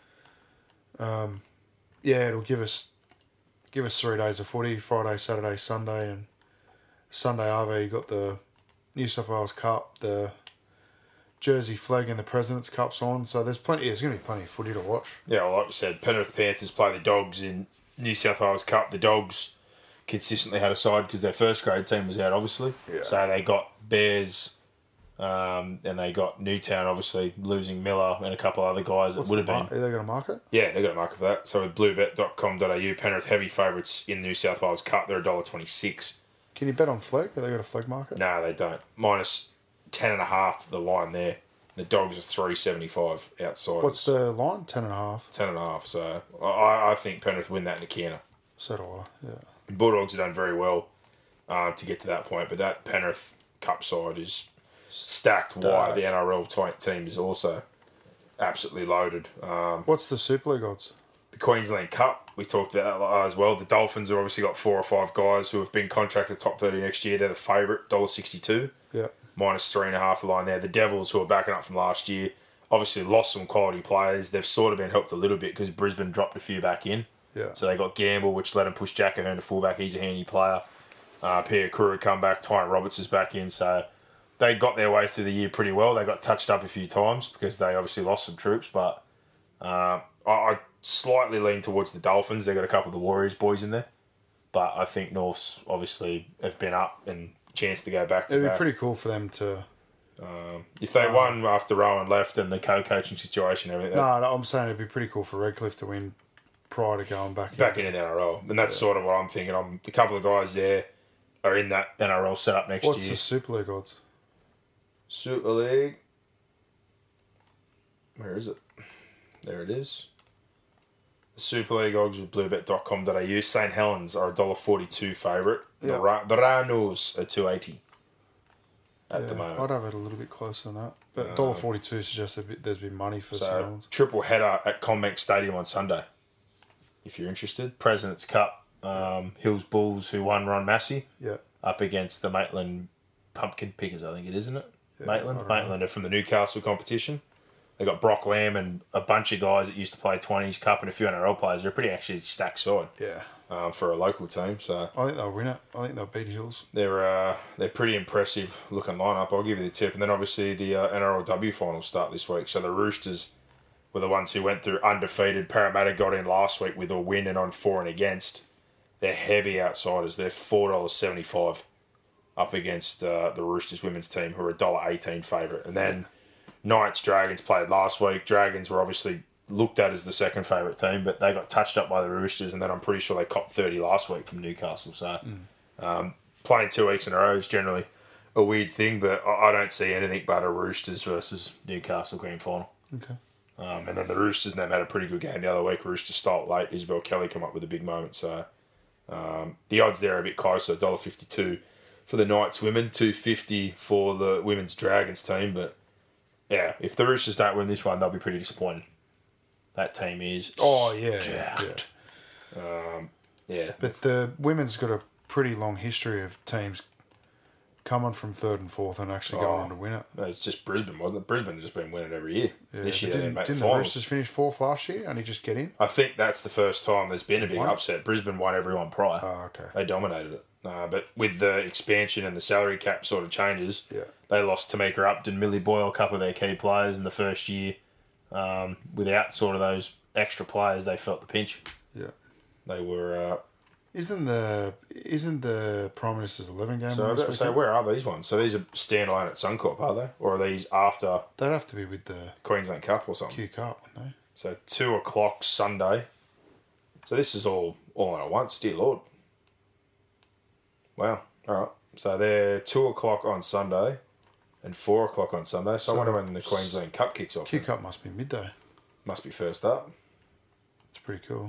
it'll give us 3 days of footy, Friday, Saturday, Sunday, and Sunday RV, you got the New South Wales Cup, the Jersey Flag and the President's Cup's on, so there's going to be plenty of footy to watch. Yeah, well, like you said, Penrith Panthers play the Dogs in New South Wales Cup. The Dogs consistently had a side because their first grade team was out, obviously. Yeah. So they got Bears, and they got Newtown, obviously, losing Miller and a couple other guys that would have been. Are they going to mark it? Yeah, they're going to mark it for that. So with bluebet.com.au, Penrith heavy favourites in New South Wales Cup. They're $1.26. Can you bet on flag? Have they got a flag market? No, they don't. Minus 10.5 the line there. The Dogs are $3.75 outside. What's the line? 10.5. 10.5. So I think Penrith win that in a canter. So do I. Yeah. Bulldogs have done very well to get to that point, but that Penrith Cup side is stacked wide. The NRL team is also absolutely loaded. What's the Super League odds? The Queensland Cup, we talked about that as well. The Dolphins have obviously got 4 or 5 guys who have been contracted top 30 next year. They're the favourite, $1.62. Yeah. Minus 3.5 the line there. The Devils, who are backing up from last year, obviously lost some quality players. They've sort of been helped a little bit because Brisbane dropped a few back in. Yeah. So they got Gamble, which let them push Jack Ahern to fullback. He's a handy player. Pierre Kuru come back. Tyrant Roberts is back in. So they got their way through the year pretty well. They got touched up a few times because they obviously lost some troops. But I slightly lean towards the Dolphins. They've got a couple of the Warriors boys in there. But I think Norths obviously have been up and chance to go back to It'd back. be pretty cool for them to... if they won after Rowan left and the co-coaching situation and everything... No, I'm saying it'd be pretty cool for Redcliffe to win prior to going back into the NRL. And that's sort of what I'm thinking. A couple of guys there are in that NRL setup next year. What's the Super League odds? Super League... Where is it? There it is. The Super League odds with bluebet.com.au. St Helens are $1.42 favourite. Yeah. The Rhinos are $2.80 at the moment. I'd have it a little bit closer than that. But $1.42 suggests there's been money for St Helens. Triple header at CommBank Stadium on Sunday. If you're interested. President's Cup. Hills Bulls, who won Ron Massey. Yeah. Up against the Maitland Pumpkin Pickers, I think it is, isn't it? Yeah, Maitland are from the Newcastle competition. They got Brock Lamb and a bunch of guys that used to play 20s Cup and a few NRL players. They're a pretty actually stacked side. Yeah. For a local team, so I think they'll win it. I think they'll beat Hills. They're pretty impressive looking lineup. I'll give you the tip, and then obviously the NRLW finals start this week. So the Roosters were the ones who went through undefeated. Parramatta got in last week with a win and on for and against. They're heavy outsiders. They're $4.75 up against the Roosters women's team, who are $1.18 favourite. And then Knights Dragons played last week. Dragons were obviously looked at as the second favourite team, but they got touched up by the Roosters, and then I'm pretty sure they copped 30 last week from Newcastle. So playing 2 weeks in a row is generally a weird thing, but I don't see anything but a Roosters versus Newcastle grand final. Okay. And then the Roosters, and they've had a pretty good game the other week. Roosters stole late. Isabel Kelly come up with a big moment. So the odds there are a bit closer. $1.52 for the Knights women, $2.50 for the women's Dragons team. But yeah, if the Roosters don't win this one, they'll be pretty disappointed. That team is jacked. Yeah. But the women's got a pretty long history of teams coming from third and fourth and actually going on to win it. No, it's just Brisbane, wasn't it? Brisbane has just been winning every year. Yeah, this year they didn't make the the finals. Roosters finish fourth last year and he just get in? I think that's the first time there's been a big upset. Brisbane won everyone prior. Oh, okay. They dominated it. But with the expansion and the salary cap sort of changes, they lost Tamika Upton, Millie Boyle, a couple of their key players in the first year. Without sort of those extra players, they felt the pinch. Yeah. They were... Isn't the Prime Minister's 11 game? So where are these ones? So these are standalone at Suncorp, are they? Or are these after... They'd have to be with the... Queensland Cup or something. Q Cup, wouldn't they? So 2 o'clock Sunday. So this is all on at once, dear Lord. Wow. All right. So they're 2 o'clock on Sunday and 4 o'clock on Sunday. So I wonder when the Queensland Cup kicks off. Q Cup must be midday. Must be first up. It's pretty cool.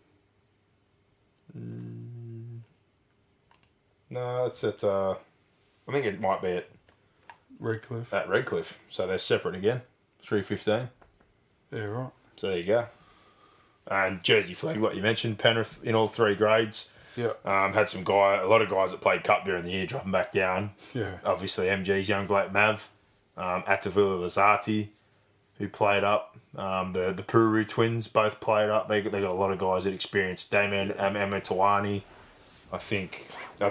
No, it's at... I think it might be at Redcliffe. At Redcliffe. So they're separate again. 3:15. Yeah, right. So there you go. And Jersey Flag, like you mentioned, Penrith in all 3 grades. Yeah. Had a lot of guys that played Cup during the year dropping back down. Yeah. Obviously, MG's young Blake Mav, Atavula Lazati, who played up. The Puru twins both played up. They got a lot of guys that experienced. Damien Amatawani. I think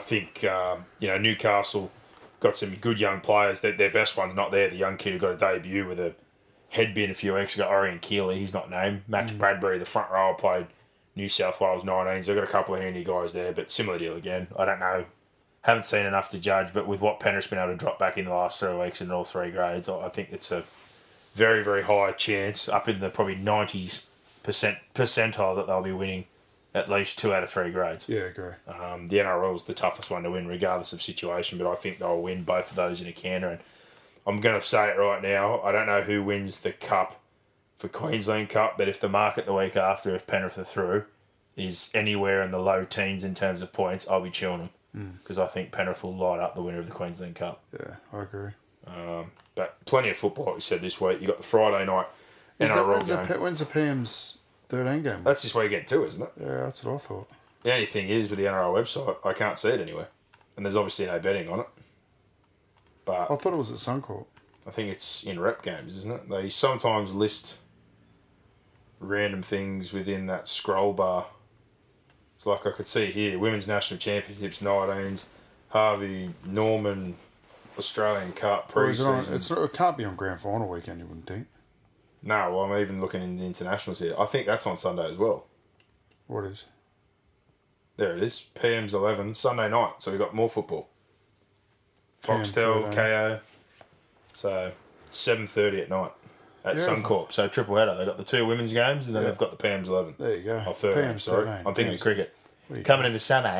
Newcastle got some good young players. Their best one's not there. The young kid who got a debut with a head bin a few weeks ago, Orion Keeley, he's not named. Max Bradbury, the front rower, played New South Wales 19s. They've got a couple of handy guys there, but similar deal again. I don't know. Haven't seen enough to judge, but with what Penrith's been able to drop back in the last 3 weeks in all 3 grades, I think it's a very, very high chance, up in the probably 90s percentile, that they'll be winning at least 2 out of 3 grades. Yeah, I agree. The NRL is the toughest one to win, regardless of situation, but I think they'll win both of those in a canter. And I'm going to say it right now. I don't know who wins the Cup for Queensland Cup, but if the market the week after, if Penrith are through, is anywhere in the low teens in terms of points, I'll be chewing them. Because I think Penrith will light up the winner of the Queensland Cup. Yeah, I agree. But plenty of football, like we said, this week. You got the Friday night NRL game. When's the PM's 13 game? That's this weekend too, isn't it? Yeah, that's what I thought. The only thing is, with the NRL website, I can't see it anywhere. And there's obviously no betting on it. But I thought it was at Suncorp. I think it's in rep games, isn't it? They sometimes list random things within that scroll bar. It's like I could see here, Women's National Championships 19s, Harvey Norman Australian Cup pre-season. It can't be on grand final weekend, you wouldn't think. No, well, I'm even looking in the internationals here. I think that's on Sunday as well. What is? There it is. PM's 11, Sunday night. So we've got more football. Foxtel, KO. So 7:30 at night at Suncorp. So triple header. They've got the 2 women's games and then they've got the PM's 11. There you go. Oh, 13, PM's sorry. 13. I'm thinking of cricket. Coming into summer.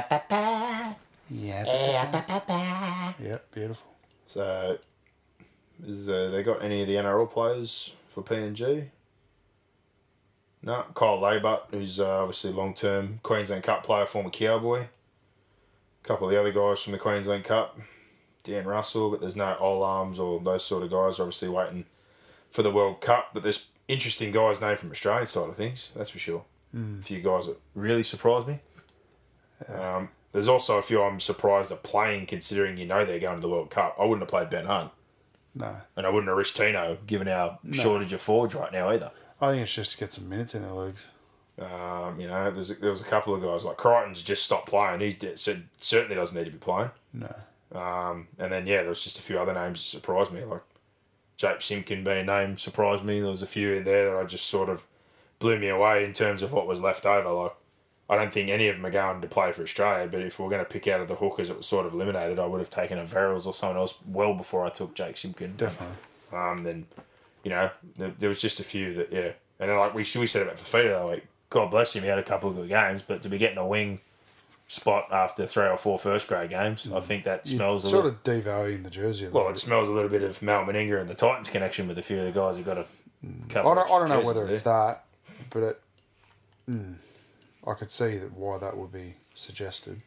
Yeah, beautiful. So, they got any of the NRL players for PNG? No. Kyle Laybutt, who's obviously long-term Queensland Cup player, former Cowboy. A couple of the other guys from the Queensland Cup. Dan Russell, but there's no Olarms or those sort of guys obviously waiting for the World Cup. But there's interesting guys named from Australian side of things, that's for sure. A few guys that really surprised me. There's also a few I'm surprised are playing, considering they're going to the World Cup. I wouldn't have played Ben Hunt. No. And I wouldn't have risked Tino, given our shortage of forwards right now either. I think it's just to get some minutes in their legs. There was a couple of guys, like Crichton's just stopped playing. He said certainly doesn't need to be playing. No. And then, there was just a few other names that surprised me, like Jape Simkin being named surprised me. There was a few in there that I just sort of blew me away in terms of what was left over. Like, I don't think any of them are going to play for Australia, but if we we're going to pick out of the hookers that was sort of eliminated, I would have taken a Verrills or someone else well before I took Jake Simpkin. Definitely. There was just a few that, And then, like we said about Fafita that week, God bless him, he had a couple of good games, but to be getting a wing spot after 3 or 4 first grade games. I think that smells a little... Sort of devaluing the jersey a little bit. It smells a little bit of Mal Meninga and the Titans connection with a few of the guys who got a couple I don't know whether it's that, but I could see why that would be suggested.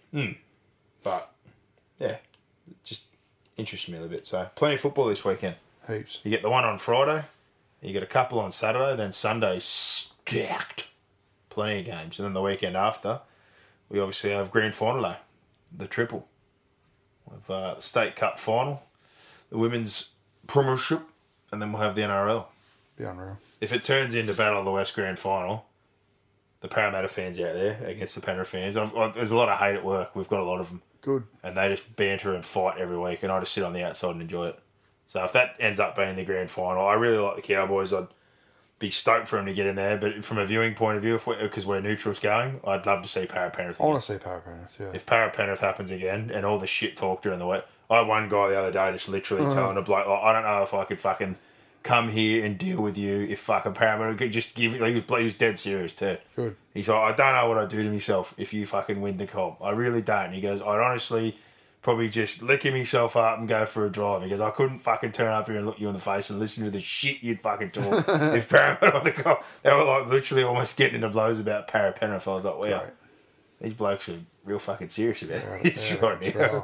But, yeah, it just interests me a little bit. So, plenty of football this weekend. Heaps. You get the one on Friday, you get a couple on Saturday, then Sunday's stacked. Plenty of games. And then the weekend after, we obviously have Grand Final Day, the triple. We've the State Cup Final, the Women's Premiership, and then we'll have the NRL. Be unreal. If it turns into Battle of the West Grand Final, the Parramatta fans out there against the Penrith fans, there's a lot of hate at work. We've got a lot of them. Good. And they just banter and fight every week, and I just sit on the outside and enjoy it. So if that ends up being the Grand Final, I really like the Cowboys. I'd be stoked for them to get in there, but from a viewing point of view, because we're neutrals going, I'd love to see Para-Penrith again. I want to see Para-Penrith, yeah. If Para-Penrith happens again, and all the shit talk during the week, I had one guy the other day just literally telling a bloke, like, I don't know if I could fucking come here and deal with you if fucking Parramatta could just give it. He was dead serious too. Good. He's like, I don't know what I'd do to myself if you fucking win the comp. I really don't. He goes, I'd honestly probably just licking myself up and go for a drive. He goes, I couldn't fucking turn up here and look you in the face and listen to the shit you'd fucking talk if Parramatta won the comp. They were like literally almost getting into blows about Para-Penrith. I was like, wow, these blokes are real fucking serious about this right now. Sure.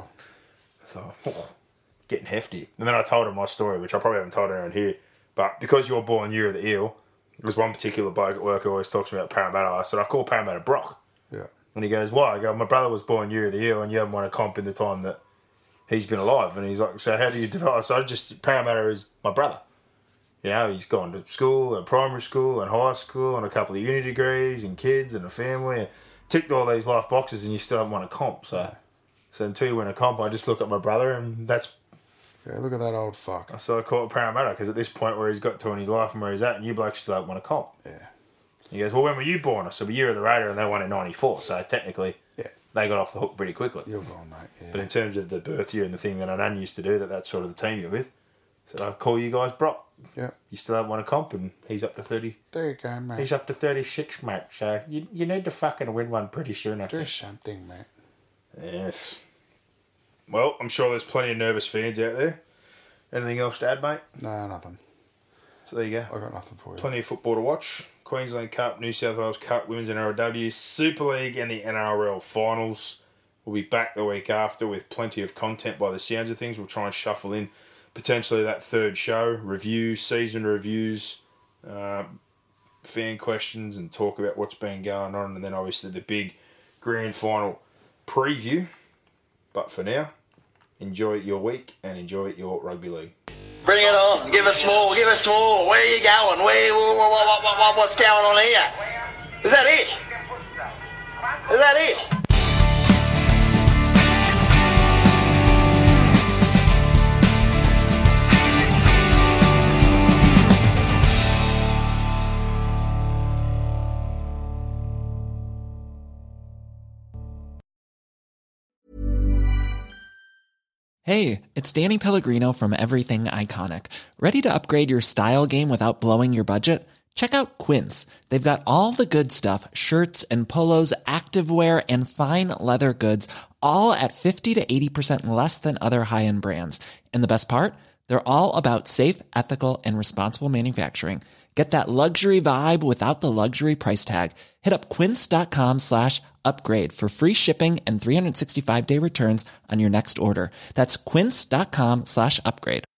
So, getting hefty. And then I told him my story, which I probably haven't told anyone here. But because you're born year of the eel, there's one particular bloke at work who always talks about Parramatta. I said, I call Parramatta Brock. Yeah. And he goes, why? I go, my brother was born year of the eel and you haven't won a comp in the time that he's been alive. And he's like, so how do you develop? So Parramatta is my brother. You know, he's gone to school, and primary school and high school and a couple of uni degrees and kids and a family and ticked all these life boxes and you still haven't won a comp. So until you win a comp, I just look at my brother and that's... Yeah, look at that old fuck. So I call it Parramatta because at this point where he's got to in his life and where he's at, and you blokes still haven't won a comp. Yeah. He goes, well, when were you born? I said, a year of the Raider, and they won in 94. So technically, they got off the hook pretty quickly. You're gone, mate. Yeah. But in terms of the birth year and the thing that I nan used to do, that's sort of the team you're with. So I call you guys Brock. Yeah. You still haven't won a comp, and he's up to 30. There you go, mate. He's up to 36, mate. So you need to fucking win one pretty soon, I think. Do something, mate. Yes. Well, I'm sure there's plenty of nervous fans out there. Anything else to add, mate? No, nothing. So there you go. I got nothing for you. Plenty of football to watch. Queensland Cup, New South Wales Cup, Women's NRLW, Super League and the NRL Finals. We'll be back the week after with plenty of content by the sounds of things. We'll try and shuffle in potentially that third show, reviews, season reviews, fan questions and talk about what's been going on. And then obviously the big grand final preview. But for now, enjoy your week and enjoy your rugby league. Bring it on. Give us more. Give us more. Where are you going? What's going on here? Is that it? Is that it? Hey, it's Danny Pellegrino from Everything Iconic. Ready to upgrade your style game without blowing your budget? Check out Quince. They've got all the good stuff, shirts and polos, activewear, and fine leather goods, all at 50 to 80% less than other high-end brands. And the best part? They're all about safe, ethical, and responsible manufacturing. Get that luxury vibe without the luxury price tag. Hit up quince.com/upgrade for free shipping and 365-day returns on your next order. That's quince.com/upgrade.